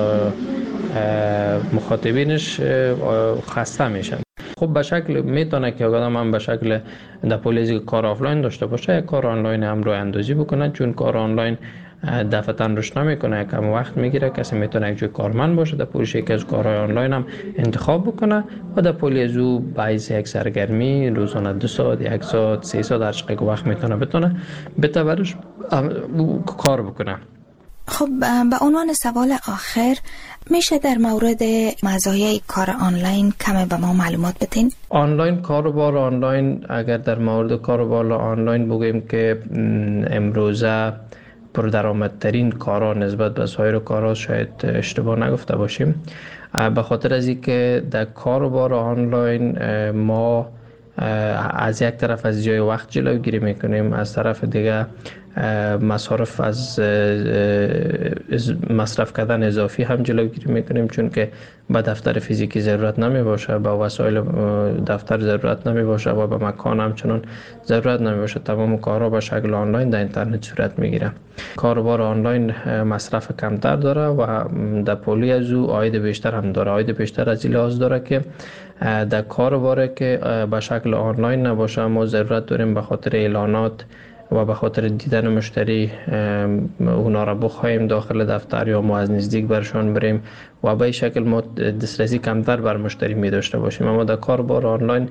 مخاطبینش خسته میشن. خب به شکل میتونه که آدم هم به شکل در پولیزی کار آفلاین داشته باشه، یک کار آنلاین هم رو اندازی بکنه، چون کار آنلاین دفعتاً رشد نمیکنه، کم وقت میگیره. کسی میتونه یک جای کارمند باشه در پولیش یک از کارهای آنلاین هم انتخاب بکنه و در پولیز او باعث یک سرگرمی روزانه 2 ساعت 1 ساعت 3 ساعت هر چقدر وقت بتونه بتورش کار بکنه. خب به عنوان سوال آخر میشه در مورد مزایای کار آنلاین کمی به ما معلومات بدین؟ آنلاین کاروبار آنلاین، اگر در مورد کاروبار آنلاین بگویم که امروزه پردرآمدترین کارا نسبت به سایر کارا، شاید اشتباه نگفته باشیم، به خاطر از اینکه در کاروبار آنلاین ما از یک طرف از جای وقت جلوگیری میکنیم، از طرف دیگه مصارف از مصرف کردن اضافی هم جلوگیری میکنیم، چون که به دفتر فیزیکی ضرورت نمی باشه، به وسایل دفتر ضرورت نمی باشه و به مکان همچنان ضرورت نمی باشه. تمام کارها به شکل آنلاین در اینترنت صورت میگیره. کاروبار آنلاین مصرف کمتر داره و در پولی از او عاید بیشتر هم داره. عاید بیشتر از این لحاظ داره که در کاروبار که به شکل آنلاین نباشه ما ضرورت داریم به خاطر اعلانات و به خاطر دیدن مشتری اونا را بخوایم داخل دفتر یا ما از نزدیک برشان بریم و به این شکل ما دسترسی کمتر بر مشتری می داشته باشیم. اما در کاروبار آنلاین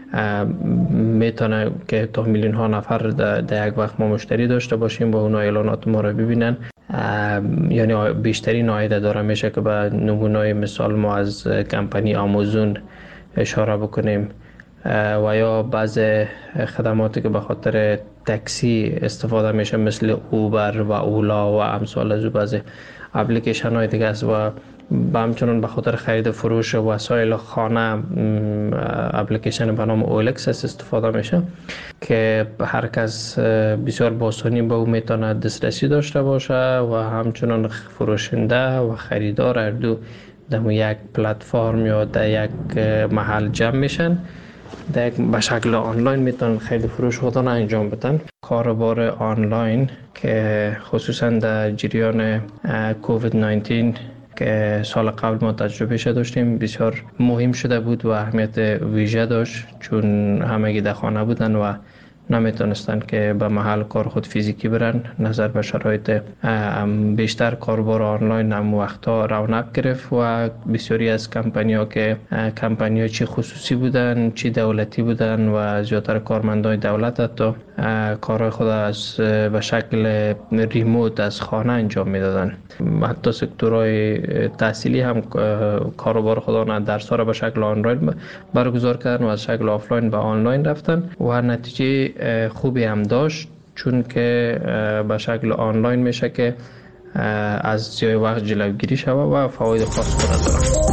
میتونه که تا میلیون ها نفر در یک وقت ما مشتری داشته باشیم با اونا اعلانات ما را ببینن، یعنی بیشترین عاید داره. میشه که به نمونه مثال ما از کمپانی آمازون اشاره بکنیم و یا بعض خدماتی که به خاطر تاکسی استفاده میشه مثل اوبر و اولا و امثال از بعض اپلیکیشن های دیگه است و همچنان به خاطر خرید فروش وسایل خانه اپلیکیشن به نام اولکس استفاده میشه که هر کس بسیار با آسانی به او میتونه دسترسی داشته باشه و همچنان فروشنده و خریدار هر دو در یک پلتفرم یا در یک محل جمع میشن، به شکل آنلاین میتونن خیلی فروش خودان انجام بدن. کاروبار آنلاین که خصوصا در جریان کووید 19 که سال قبل ما تجربه داشتیم بسیار مهم شده بود و اهمیت ویژه داشت، چون همگی در خانه بودن و نمیتونستن که به محل کار خود فیزیکی برن. نظر به شرایط بیشتر کاروبار آنلاین هم وقتا رونق گرفت و بسیاری از کمپانی‌ها که کمپانی‌ها چی خصوصی بودن چی دولتی بودن و زیادتر کارمندان دولت حتی کارهای خود از به شکل ریموت از خانه انجام میدادن. حتی سکتورهای تحصیلی هم کاروبار خودانه درس‌ها را به شکل آنلاین برگزار کردن و از شکل آفلاین به آنلاین رفتن و نتیجه خوبی هم داشت، چون که به شکل آنلاین میشه که از جای وقت جلوگیری شود و فواید خاص خود داره.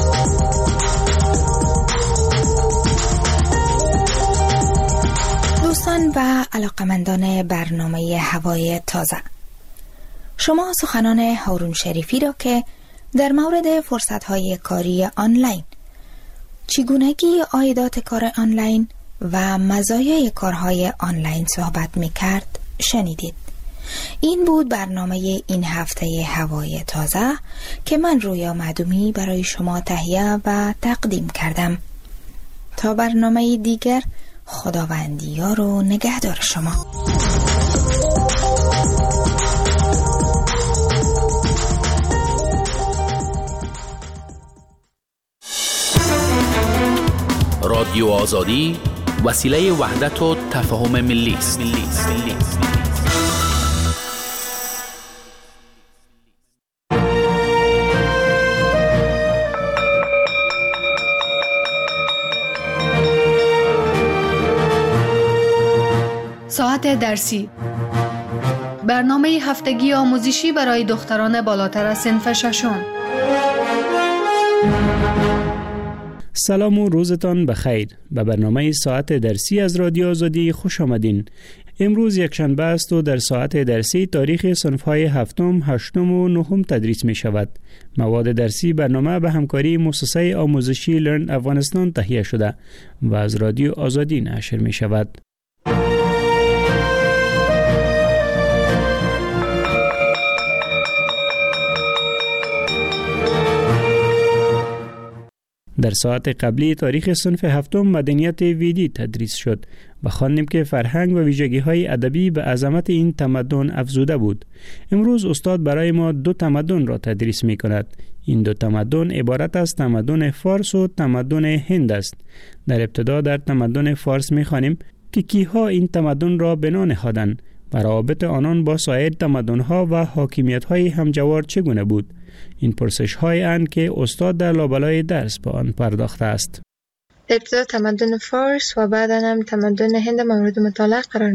دوستان و علاقمندان برنامه هوای تازه، شما سخنان هارون شریفی را که در مورد فرصت‌های کاری آنلاین، چگونگی عایدات کار آنلاین و مزایای کارهای آنلاین صحبت می‌کرد شنیدید. این بود برنامه این هفته هوای تازه که من رویا معدومی برای شما تهیه و تقدیم کردم. تا برنامه دیگر، خداوندیار و نگهدار شما. رادیو آزادی وسیله وحدت و تفاهم ملی است. ساعت درسی، برنامه هفتگی آموزشی برای دختران بالاتر از صنف ششم. سلام و روزتان بخیر. به برنامه ساعت درسی از رادیو آزادی خوش آمدین. امروز یکشنبه است و در ساعت درسی تاریخ صنف‌های هفتم، هشتم و نهم تدریس می شود. مواد درسی برنامه به همکاری مؤسسه آموزشی لرن افغانستان تهیه شده و از رادیو آزادی نشر می شود. در ساعت قبلی تاریخ صنف هفتم مدنیت ویدی تدریس شد و خواندیم که فرهنگ و ویژگی‌های ادبی به عظمت این تمدن افزوده بود. امروز استاد برای ما دو تمدن را تدریس می‌کند. این دو تمدن عبارت از تمدن فارس و تمدن هند است. در ابتدا در تمدن فارس می‌خوانیم که کیها این تمدن را بنا نهادند و روابط آنان با سایر تمدن‌ها و حاکمیت‌های همجوار چگونه بود. این پرسش‌های اند که استاد در لابلای درس به آن پرداخته است. ابتدا تمدن فارس و بعدا هم تمدن هند مورد مطالعه قرار میدیم.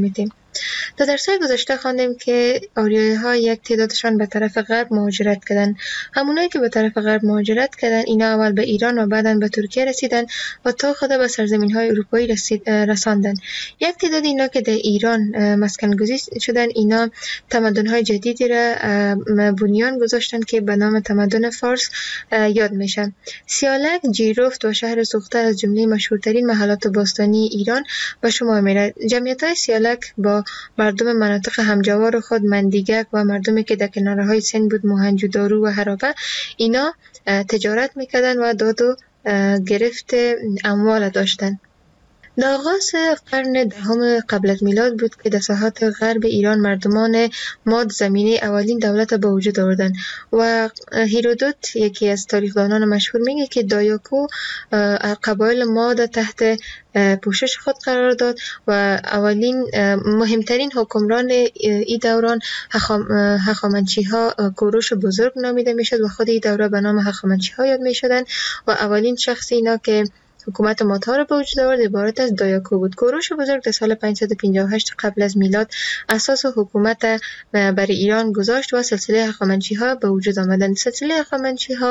در درس‌های گذشته خواندیم که آریایی‌ها یک تعدادشان به طرف غرب مهاجرت کردند. همونایی که به طرف غرب مهاجرت کردند اینا اول به ایران و بعداً به ترکیه رسیدن و تا خود به سرزمین‌های اروپایی رساندن. یک تعداد اینا که در ایران مسکن گزین شدن اینا تمدن‌های جدیدی را بنیان گذاشتن که به نام تمدن فارس یاد میشن. سیالک، جیرفت و شهر سوخته از جمله مشهورترین محلات باستانی ایران به شمار میره. جمعیت‌های سیالک با مردم مناطق همجوار خود مندیگک و مردمی که در کنارهای سند بود موهنجودارو و هرابه اینا تجارت میکردن و داد و گرفت اموال داشتن. در آغاز قرن دهم قبل از میلاد بود که در ساحات غرب ایران مردمان ماد زمینه اولین دولت به وجود آوردند و هیرودوت یکی از تاریخدانان مشهور میگه که دایاکو قبایل ماد تحت پوشش خود قرار داد و اولین مهمترین حکمران این دوران هخامنشی ها کوروش بزرگ نامیده میشد و خود این دوره به نام هخامنشی ها یاد میشدن و اولین شخص اینا که حکومت مادها را به وجود آورد عبارت از دایاکو بود. کوروش بزرگ در سال 558 قبل از میلاد اساس حکومت برای ایران گذاشت و سلسله هخامنشی ها به وجود آمدند. سلسله هخامنشی ها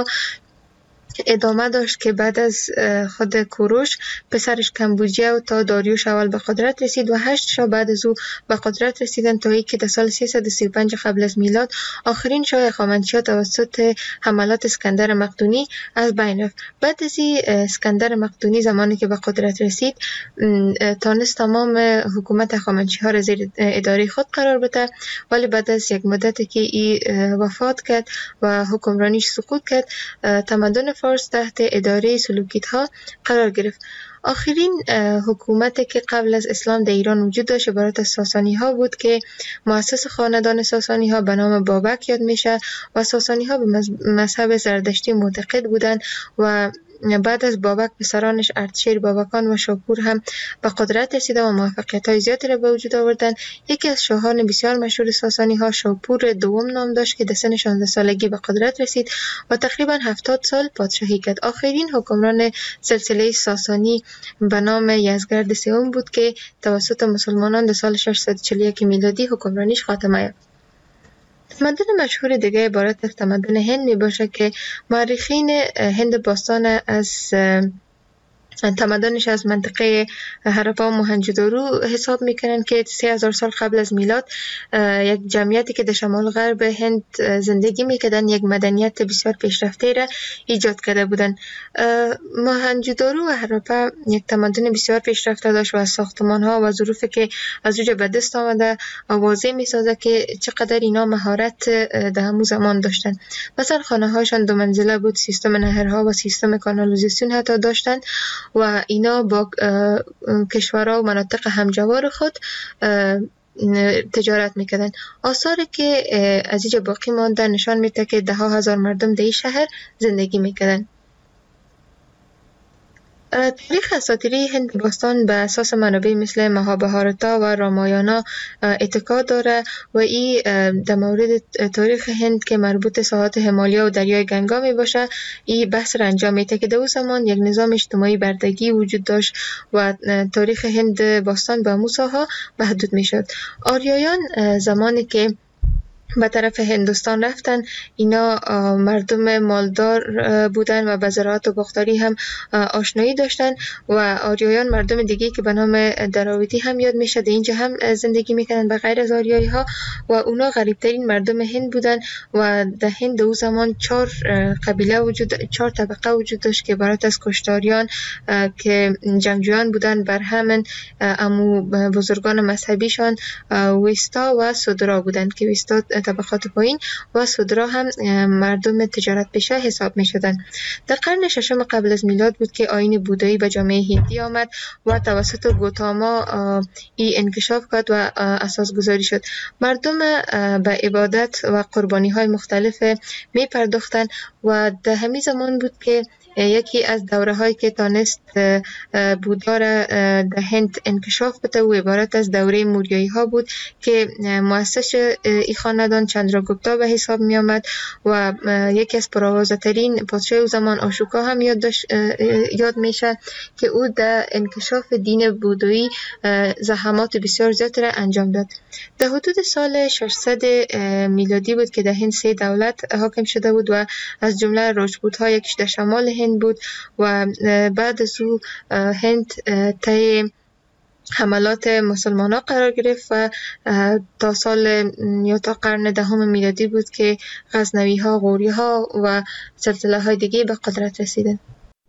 ادامه داشت که بعد از خود کوروش پسرش کمبوجیه و تا داریوش اول به قدرت رسید و 8 شاه بعد از او به قدرت رسیدن تا اینکه در سال 335 قبل از میلاد آخرین شاه هخامنشی توسط حملات اسکندر مقدونی از بین رفت. بعد از اسکندر مقدونی زمانی که به قدرت رسید تانست تمام حکومت هخامنشی ها را زیر اداره خود قرار بده، ولی بعد از یک مدتی که ای وفات کرد و حکمرانیش سقوط کرد تمدن فارس تحت اداره سلوکیت ها قرار گرفت. آخرین حکومتی که قبل از اسلام در ایران وجود داشت عبارت از ساسانی ها بود که مؤسس خاندان ساسانی ها به نام بابک یاد میشه و ساسانی ها به مذهب زردشتی معتقد بودند و بعد از بابک پسرانش اردشیر، بابکان و شاپور هم به قدرت رسیدند و موفقیت‌های زیادی را به وجود آوردند. یکی از شاهان بسیار مشهور ساسانی ها شاپور دوم نام داشت که در سن 16 سالگی به قدرت رسید و تقریبا 70 سال پادشاهی کرد. آخرین حکمران سلسله ساسانی به نام یزگرد سوم بود که توسط مسلمانان در سال 641 میلادی حکمرانیش خاتمه یافت. تمدن مشهور دیگه عبارت از تمدن هند می باشه که مورخین هند باستان از تمدنش از منطقه هراپا و موهنجودارو حساب میکنن که 3000 سال قبل از میلاد یک جمعیتی که در شمال غرب هند زندگی میکردن یک مدنیت بسیار پیشرفته را ایجاد کرده بودن. موهنجودارو و هراپا یک تمدن بسیار پیشرفته داشت و ساختمان ها و ظروفی که از اونجا به دست آمده واضح میسازه که چقدر اینا مهارت در همون زمان داشتن. مثلا خانه هاشان 2 منزله بود، سیستم نهرها و سیستم کانالیزاسیون حتی داشتن و اینا با کشورها و مناطق همجوار خود تجارت میکردن. آثاری که از اینجا باقی مانده نشان میده که 10,000 مردم در این شهر زندگی میکردن. تاریخ اساطیری هند باستان به اساس منابع مثل مهابهارتا و رامایانا اتکا داره و این در مورد تاریخ هند که مربوط ساحات همالیا و دریای گنگا می باشه این بحث را انجام میده که در اون زمان یک نظام اجتماعی بردگی وجود داشت و تاریخ هند باستان به موساها محدود می شد. آریایان زمانی که به طرف هندوستان رفتن اینا مردم مالدار بودن و به زراعت و باغداری هم آشنایی داشتن و آریایان مردم دیگه که به نام دراویدی هم یاد میشه در اینجا هم زندگی میکنن به غیر از آریایی ها و اونا غریبترین مردم هند بودن و در هند او زمان 4 طبقه وجود داشت که عبارت از کشتاریان که جنگجویان بودن بر همین امو بزرگان مذهبیشان ویستا و سودرا بودن که ویستا طبقات پایین و سودرا هم مردم تجارت پیشه حساب می شدن. در قرن 6 قبل از میلاد بود که آیین بودایی به جامعه هندی آمد و توسط گوتاما ای انکشاف کرد و اساس گذاری شد. مردم به عبادت و قربانی های مختلف می پرداختن و در همین زمان بود که یکی از دوره هایی که تانست بودار در هند انکشاف بده و عبارت از دوره موریایی ها بود که مؤسس این خاندان چندراگوپتا به حساب می آمد و یکی از پرآوازه ترین پادشاه او زمان آشوکا هم یاد میشه که او در انکشاف دین بودایی زحمات بسیار زیاد را انجام داد. در حدود سال 600 میلادی بود که در هند 3 دولت حاکم شده بود و از جمله راجپوت ها یکیش در شمال هند بود و بعد از او هند طی حملات مسلمان ها قرار گرفت و تا سال یا تا قرن دهم میلادی بود که غزنوی ها، غوری ها و سلسله های دیگه به قدرت رسیدند.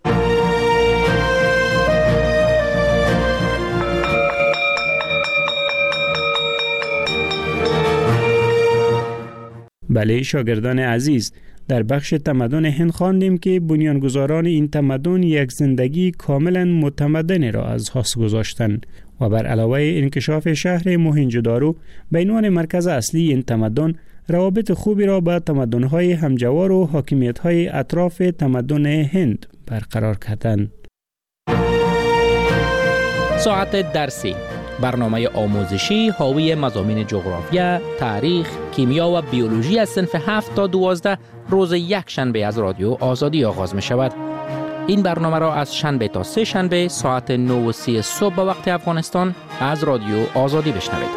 بله شاگردان عزیز، در بخش تمدن هند خواندیم که بنیانگذاران این تمدن یک زندگی کاملا متمدن را از پس گذاشتند و بر علاوه انکشاف شهر موهنجودارو به عنوان مرکز اصلی این تمدن روابط خوبی را با تمدن‌های همجوار و حاکمیت‌های اطراف تمدن هند برقرار کردند. ساعت درسی، برنامه آموزشی حاوی مضامین جغرافیا، تاریخ، کیمیا و بیولوژی از صنف 7 تا 12 روز یک شنبه از رادیو آزادی آغاز می شود. این برنامه را از شنبه تا 3 شنبه ساعت 9:30 صبح به وقت افغانستان از رادیو آزادی بشنوید.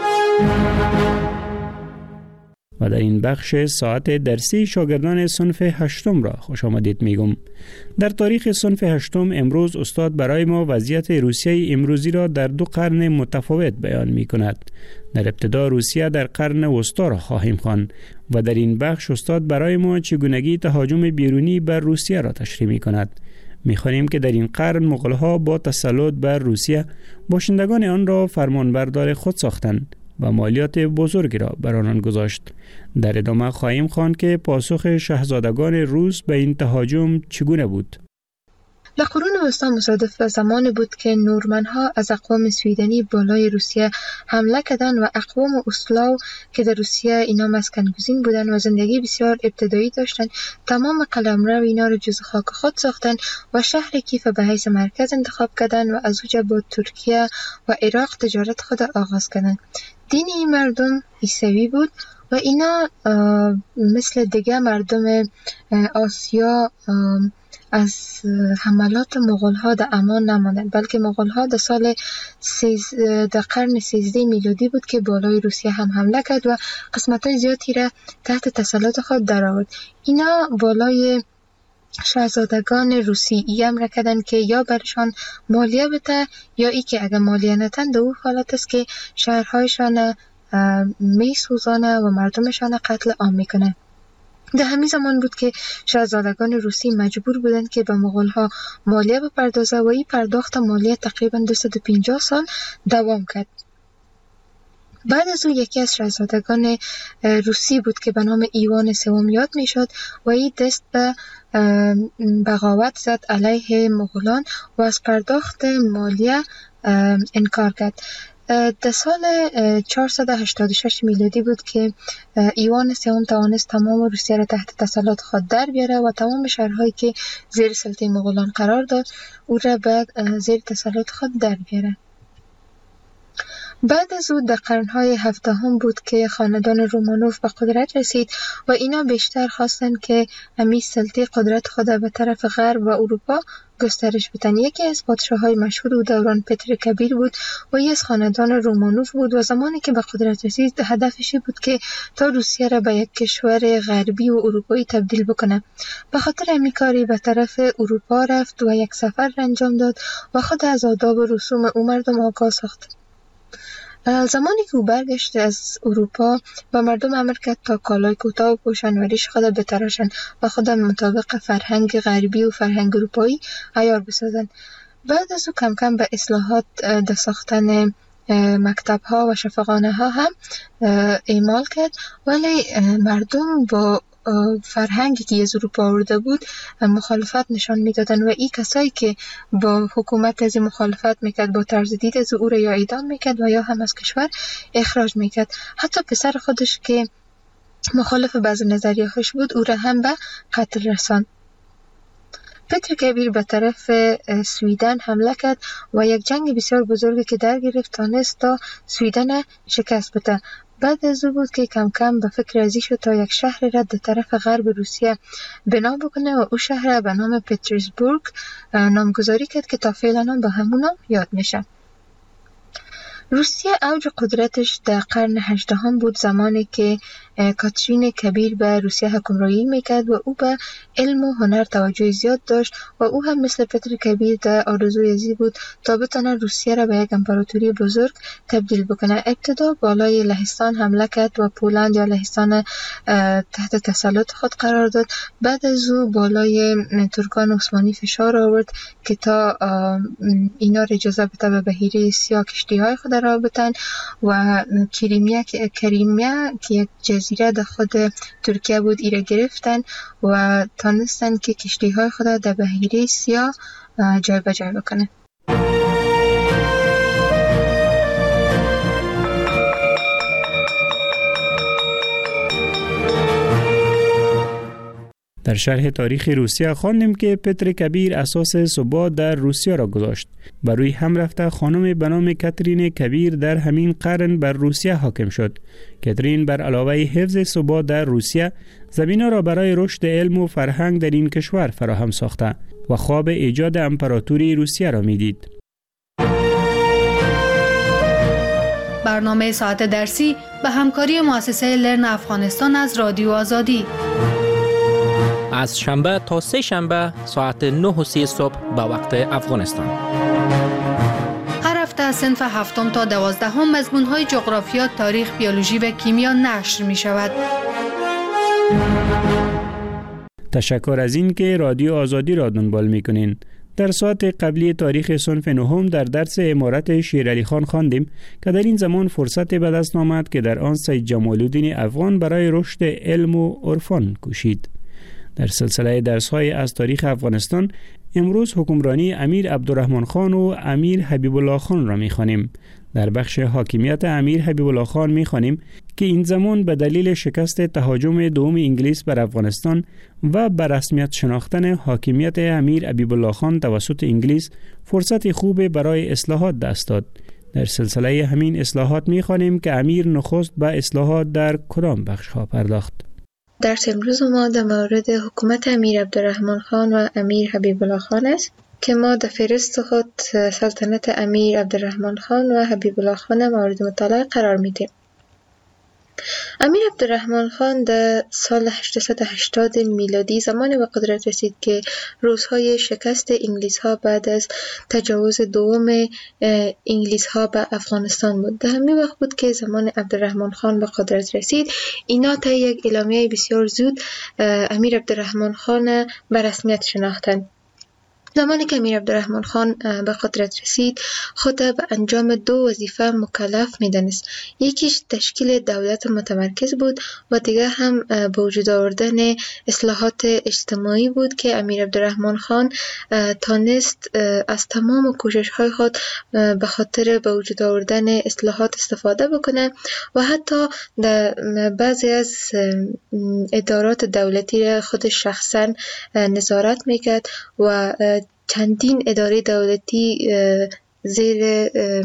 و در این بخش ساعت درسی شاگردان صنف 8 را خوش آمدید میگم. در تاریخ صنف 8 امروز استاد برای ما وضعیت روسیه امروزی را در 2 قرن متفاوت بیان می کند. در ابتدا روسیه در قرن وسطا را خواهیم خواند و در این بخش استاد برای ما چگونگی تهاجم بیرونی بر روسیه را تشریح می کند. می‌خوانیم که در این قرن مغول‌ها با تسلط بر روسیه باشندگان آن را فرمانبردار خود ساختند و مالیات بزرگی را بر آنان گذاشت. در ادامه خواهیم خواند که پاسخ شاهزادگان روس به این تهاجم چگونه بود. در قرون وسطا مصادف به زمانی بود که نورمن‌ها از اقوام سویدنی بالای روسیه حمله کردند و اقوام اسلاو که در روسیه اینا مسکن‌گزین بودند و زندگی بسیار ابتدایی داشتند، تمام قلمرو اینا را جز خاک خود ساختند و شهر کیف به حیث مرکز انتخاب کردند و از اونجا با ترکیه و عراق تجارت خود آغاز کردند. دین این مردم عیسوی بود و اینا مثل دیگه مردم آسیا از حملات مغول‌ها در امان نماندند، بلکه مغول‌ها در قرن 13 میلادی بود که بالای روسیه هم حمله کرد و قسمت‌های زیادی را تحت تسلط خود درآورد. اینا بالای شاهزادگان روسی ای امر کردند که یا برشان مالیه بده یا ای که اگر مالیه ندن در او حالت است که شهرهایشان می سوزانه و مردمشان قتل عام میکنه. در همین زمان بود که شاهزادگان روسی مجبور بودند که به مغول‌ها مالیه بپردازه و این پرداخت مالیه تقریبا 250 سال دوام کرد. بعد از او یکی از شاهزادگان روسی بود که به نام ایوان سوم یاد میشد و این دست به بغاوت زد علیه مغولان و از پرداخت مالیه انکار کرد. در سال 486 میلادی بود که ایوان سوم توانست تمام روسیه را تحت تسلط خود در بیاره و تمام شهرهایی که زیر سلطه مغولان قرار داد او را به زیر تسلط خود در بیاره. بعد از او در قرنهای 17 بود که خاندان رومانوف به قدرت رسید و اینا بیشتر خواستند که امی سلطه قدرت خود به طرف غرب و اروپا گسترش بدن. یکی از پادشاه‌های مشهور او دوران پتر کبیر بود و یکی از خاندان رومانوف بود و زمانی که به قدرت رسید هدفش بود که تا روسیه را به یک کشور غربی و اروپایی تبدیل بکنه. به خاطر همین کاری به طرف اروپا رفت و یک سفر انجام داد و خود از آداب و رسوم او مردم آگاه ساخت. زمانی که او برگشت از اروپا و مردم امر کرد تا کالای کوتاه بپوشند و ریش خود بتراشند و خود مطابق فرهنگ غربی و فرهنگ اروپایی عیار بسازند. بعد از او کم کم به اصلاحات در ساختن مکتب ها و شفاخانه ها هم اعمال کرد، ولی مردم با فرهنگی که از اروپا آورده بود مخالفت نشان میدادن و این کسایی که با حکومت از مخالفت میکرد با طرز دید از او را یا اعدام میکرد و یا هم از کشور اخراج میکرد. حتی پسر خودش که مخالف بعض نظریه‌هاش بود او را هم به قتل رساند. پتر کبیر به طرف سویدن حمله کرد و یک جنگ بسیار بزرگی که در گرفت تانست تا سویدن شکست بده. بعد از او بود که کم کم به فکر ازی شد تا یک شهر را در طرف غرب روسیه بنا بکنه و او شهر به نام پترزبورگ نامگذاری کرد که تا فعلا هم به همون نام یاد میشه. روسیه اوج قدرتش در قرن 18 بود، زمانی که کاترین کبیر به روسیه حکمرانی میکرد و او به علم و هنر توجه زیاد داشت و او هم مثل پتر کبیر در آرزوی ازی بود تا بتونه روسیه را به یک امپراتوری بزرگ تبدیل بکنه. ابتدا بالای لهستان حمله کرد و پولند یا لهستان تحت تسلط خود قرار داد. بعد از او بالای ترکان عثمانی فشار آورد که تا اینا را اجازه بده به بحیره سیاه کشتی های خود را بتن و کریمیا که یک جزیره در خود ترکیه بود ایره گرفتن و تانستن که کشتی های خود در بحیره سیاه جای به جای بکنه. در شرح تاریخ روسیه خواندیم که پتر کبیر اساس ثبات در روسیه را گذاشت. بر روی هم رفته خانم به نام کاترین کبیر در همین قرن بر روسیه حاکم شد. کاترین بر علاوه حفظ ثبات در روسیه زمینه را برای رشد علم و فرهنگ در این کشور فراهم ساخته و خواب ایجاد امپراتوری روسیه را میدید. برنامه ساعت درسی به همکاری مؤسسه لرن افغانستان از رادیو آزادی از شنبه تا سه شنبه ساعت 9:30 صبح به وقت افغانستان. هر هفته از صنف 7 تا 12 مضمون‌های جغرافیا، تاریخ، بیولوژی و کیمیا نشر می شود. تشکر از این که رادیو آزادی را دنبال می کنین. در ساعت قبلی تاریخ صنف 9 در درس امارت شیرعلی خان خواندیم که در این زمان فرصت به دست آمد که در آن سید جمال الدین افغان برای رشد علم و عرفان کوشید. در سلسله درس‌های از تاریخ افغانستان امروز حکمرانی امیر عبدالرحمن خان و امیر حبیب الله خان را می‌خوانیم. در بخش حاکمیت امیر حبیب الله خان می‌خوانیم که این زمان به دلیل شکست تهاجم دوم انگلیس بر افغانستان و به رسمیت شناختن حاکمیت امیر حبیب الله خان توسط انگلیس فرصت خوب برای اصلاحات دست داد. در سلسله همین اصلاحات می‌خوانیم که امیر نخست به اصلاحات در کدام بخش‌ها پرداخت. درس امروز ما در مورد حکومت امیر عبدالرحمن خان و امیر حبیب الله خان است که ما در فهرست خود سلطنت امیر عبدالرحمن خان و حبیب الله خان مورد مطالعه قرار میدیم. امیر عبدالرحمن خان در سال 880 میلادی زمانی به قدرت رسید که روزهای شکست انگلیس ها بعد از تجاوز دوم انگلیس ها به افغانستان بود. در همین وقت بود که زمان عبدالرحمن خان به قدرت رسید. اینا تا یک اعلامیه بسیار زود امیر عبدالرحمن خان به رسمیت شناختند. زمانی که امیر عبدالرحمن خان به قدرت رسید خود به انجام دو وظیفه مکلف می‌دانست. یکیش تشکیل دولت متمرکز بود و دیگر هم به وجود آوردن اصلاحات اجتماعی بود که امیر عبدالرحمن خان تانست از تمام کوشش‌های خود به خاطر به وجود آوردن اصلاحات استفاده بکنه و حتی در بعضی از ادارات دولتی را خود شخصا نظارت میکرد و چندین اداره دولتی زیر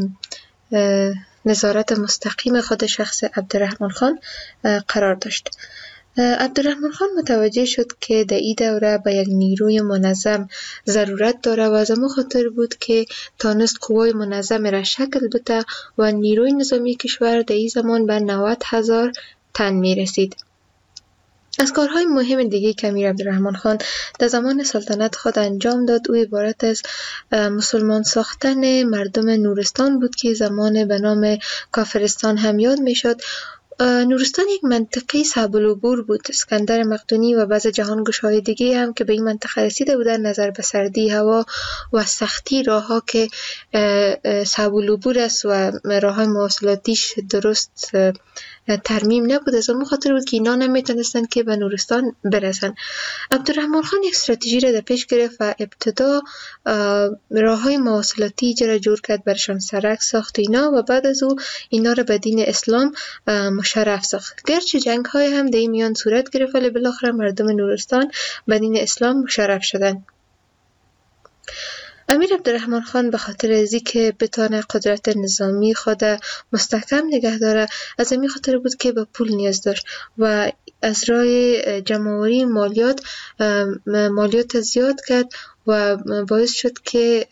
نظارت مستقیم خود شخص عبدالرحمن خان قرار داشت. عبدالرحمن خان متوجه شد که در این دوره به یک نیروی منظم ضرورت داره و از همون خاطر بود که تانست قوای منظم را شکل بده و نیروی نظامی کشور در این زمان به 90,000 تن می رسید. از کارهای مهم دیگه که امیر عبدالرحمن خان در زمان سلطنت خود انجام داد او عبارت از مسلمان ساختن مردم نورستان بود که زمان به نام کافرستان هم یاد می شد. نورستان یک منطقه صعب العبور بود. اسکندر مقدونی و بعض جهانگشاهای دیگه هم که به این منطقه رسیده بودن نظر به سردی هوا و سختی راهها که صعب العبور است و راههای مواصلاتیش درست ترمیم نبود، از اون خاطر بود که اینا نمیتونستن که به نورستان برسن. عبدالرحمن خان یک استراتژی را در پیش گرفت و ابتدا راههای مواصلاتی را جور کرد، برشان سرک ساخت اینا و بعد از او اینا را به دین اسلام مشرف ساخت. گرچه جنگ های هم در این میان صورت گرفت ولی بالاخره مردم نورستان به دین اسلام مشرف شدند. امیر عبدالرحمن خان به خاطر ازی که بتانه قدرت نظامی خود مستحکم نگه داره، از این خاطر بود که به پول نیاز داشت و از راه جمع‌آوری مالیات زیاد کرد و باعث شد که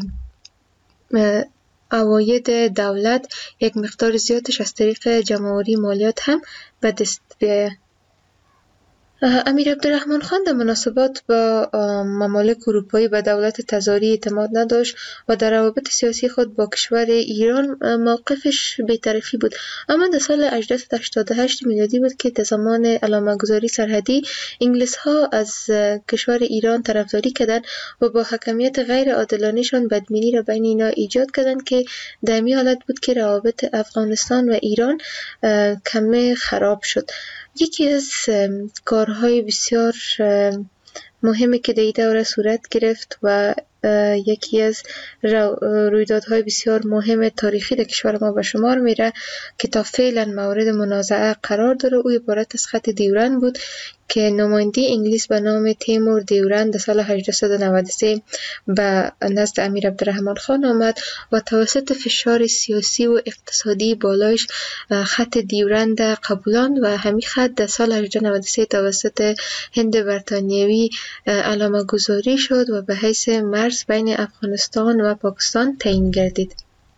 عواید دولت یک مقدار زیادش از طریق جمع‌آوری مالیات هم به دست بیاید. امیر عبدالرحمن خان در مناسبات با ممالک اروپایی به دولت تزاری اعتماد نداشت و در روابط سیاسی خود با کشور ایران موقفش بی‌طرفی بود. اما در سال 1888 میلادی بود که در زمان علامت‌گذاری سرحدی انگلیس ها از کشور ایران طرفداری کردند و با حکمیت غیر عادلانه‌شان بدبینی را بین اینا ایجاد کردند که در این حالت بود که روابط افغانستان و ایران کمی خراب شد. یکی از کارهای بسیار مهمی که در این دوره صورت گرفت و یکی از رویدادهای بسیار مهم تاریخی در کشور ما به شمار میره که تا فعلا مورد منازعه قرار داره، او عبارت از خط دیورند بود که نماینده انگلیس به نام تیمور دیورند در سال 1893 به نزد امیر عبدالرحمن خان آمد و توسط فشار سیاسی و اقتصادی بالایش خط دیورند قبولاند و همین خط در سال 1893 توسط هند بریتانیایی علامه گذاری شد و به حیث مرز بین افغانستان و پاکستان تعیین گردید.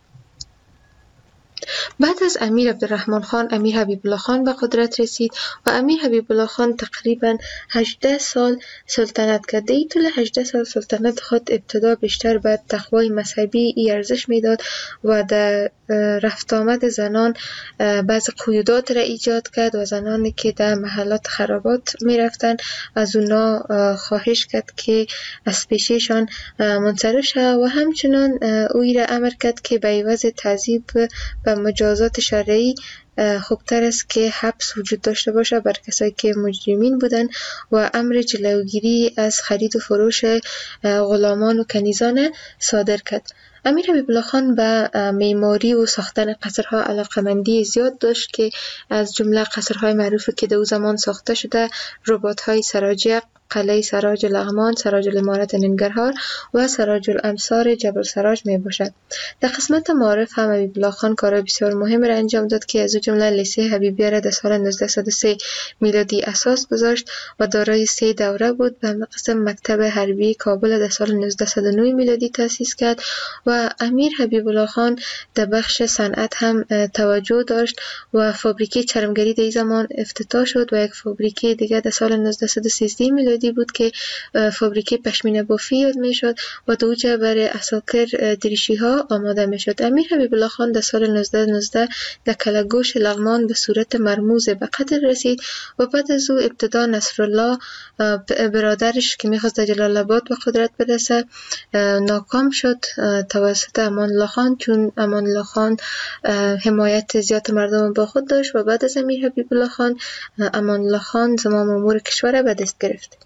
بعد از امیر عبدالرحمن خان، امیر حبیب الله خان به قدرت رسید و امیر حبیب الله خان تقریباً 18 سال سلطنت کرد. در طول 18 سال سلطنت خود ابتدا بیشتر به تقوای مذهبی ارزش میداد و در رفت آمد زنان بعض قیودات را ایجاد کرد و زنانی که در محلات خرابات می رفتن از اونا خواهش کرد که از پیششان منصرف شود و همچنان اوی را امر کرد که به عوض تعذیب و مجازات شرعی خوبتر است که حبس وجود داشته باشه بر کسایی که مجرمین بودن و امر جلوگیری از خرید و فروش غلامان و کنیزان صادر کرد. امیر حبیب الله خان به معماری و ساختن قصرها علاقمندی زیاد داشت که از جمله قصرهای معروفی که در او زمان ساخته شده رباط‌های سراجق، قلعه سراج لغمان، سراج الامارت ننگرهار و سراج الامصار جبل سراج می باشد. در قسمت معارف هم حبیب الله خان کار بسیار مهم را انجام داد که از جمله لیسه حبیبیه را در سال 1903 میلادی اساس گذاشت و دارای 3 دوره بود. و قسم مکتب حربی کابل در سال 1909 میلادی تأسیس کرد و امیر حبیب الله خان در بخش صنعت هم توجه داشت و فابریکه چرمگری در زمان افتتاح شد و یک فابریکه دیگر در سال 1913 میلادی بود که فابریکه پشمینه بافی یاد می شد و دوجه برای اساکر دریشی ها آماده می شد. امیر حبیب الله خان در سال 1919 در کلگوش لغمان به صورت مرموز به قتل رسید و بعد از او ابتدا نصرالله برادرش که می خواست در جلال آباد به قدرت برسه ناکام شد توسط امان الله خان، چون امان الله خان حمایت زیاد مردم با خود داشت و بعد از امیر حبیب الله خان امان الله خان زمام امور کشور به دست گرفت.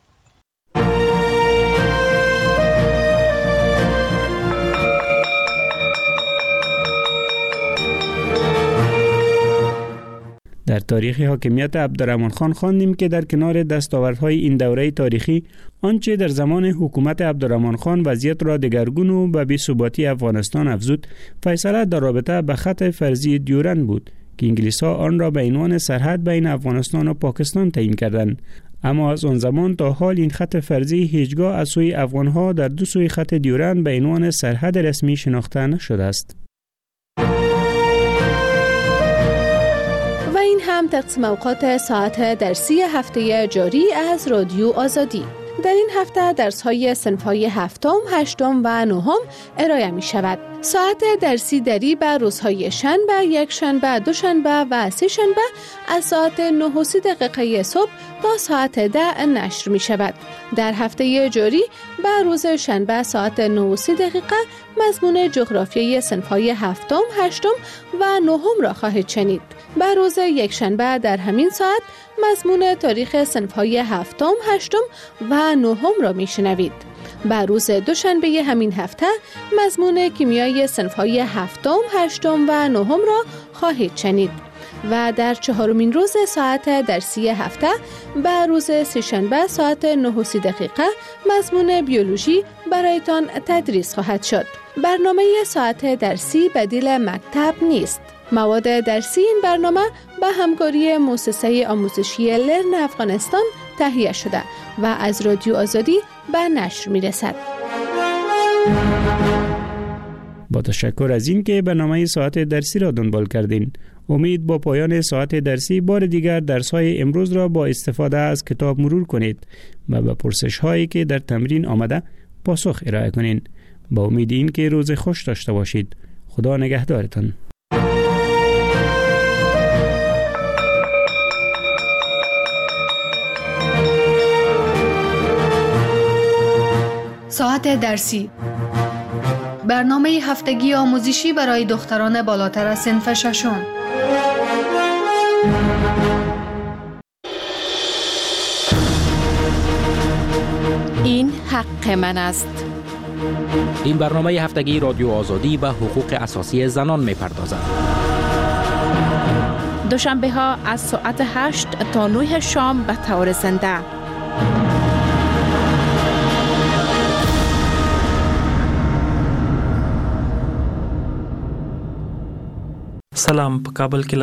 در تاریخ حاکمیت عبدالرحمن خان خواندیم که در کنار دستاوردهای این دوره تاریخی آنچه در زمان حکومت عبدالرحمن خان وضعیت را دگرگون و به بی‌ثباتی افغانستان افزود، فیصله در رابطه به خط فرضی دیورند بود که انگلیس‌ها آن را به عنوان سرحد بین افغانستان و پاکستان تعیین کردند. اما از آن زمان تا حال این خط فرضی هیچگاه از سوی افغان‌ها در دو سوی خط دیورند به عنوان سرحد رسمی شناخته نشده است. این هم تقسیم اوقات ساعت درسی هفته جاری از رادیو آزادی. در این هفته درس‌های صنف‌های هفتم، هشتم و نهم ارائه می شود. ساعت درسی دری به روزهای شنبه، یک شنبه، دوشنبه و سه شنبه از ساعت 9:30 صبح تا ساعت 10 نشر می شود. در هفته جاری به روز شنبه ساعت 9:30 مضمون جغرافیای صنف‌های هفتم، هشتم و نهم را خواهید شنید. به روز یک شنبه در همین ساعت مضمون تاریخ صنف‌های هفتم، هشتم و نهم را میشنوید. به روز دوشنبه همین هفته مضمون کیمیای صنف‌های هفتم، هشتم و نهم را خواهید شنید. و در 4مین روز ساعت درسی هفته به روز سه‌شنبه ساعت 9:30 مضمون بیولوژی برایتان تدریس خواهد شد. برنامه ساعت درسی بدیل مکتب نیست. مواد درسی این برنامه به همکاری مؤسسه آموزشی لرن افغانستان تهیه شده و از رادیو آزادی به نشر می رسد. با تشکر از این که برنامه ساعت درسی را دنبال کردین. امید با پایان ساعت درسی بار دیگر درس‌های امروز را با استفاده از کتاب مرور کنید و به پرسش‌هایی که در تمرین آمده پاسخ ارائه کنین. با امید این که روز خوش داشته باشید. خدا نگهدارتان. ساعت درسی، برنامه هفتگی آموزشی برای دختران بالاتر از صنف ششم. این حق من است. این برنامه هفتگی رادیو آزادی به حقوق اساسی زنان می‌پردازد. دوشنبه ها از ساعت 8 تا 9 شام به طور زنده. سلام، په کابل کې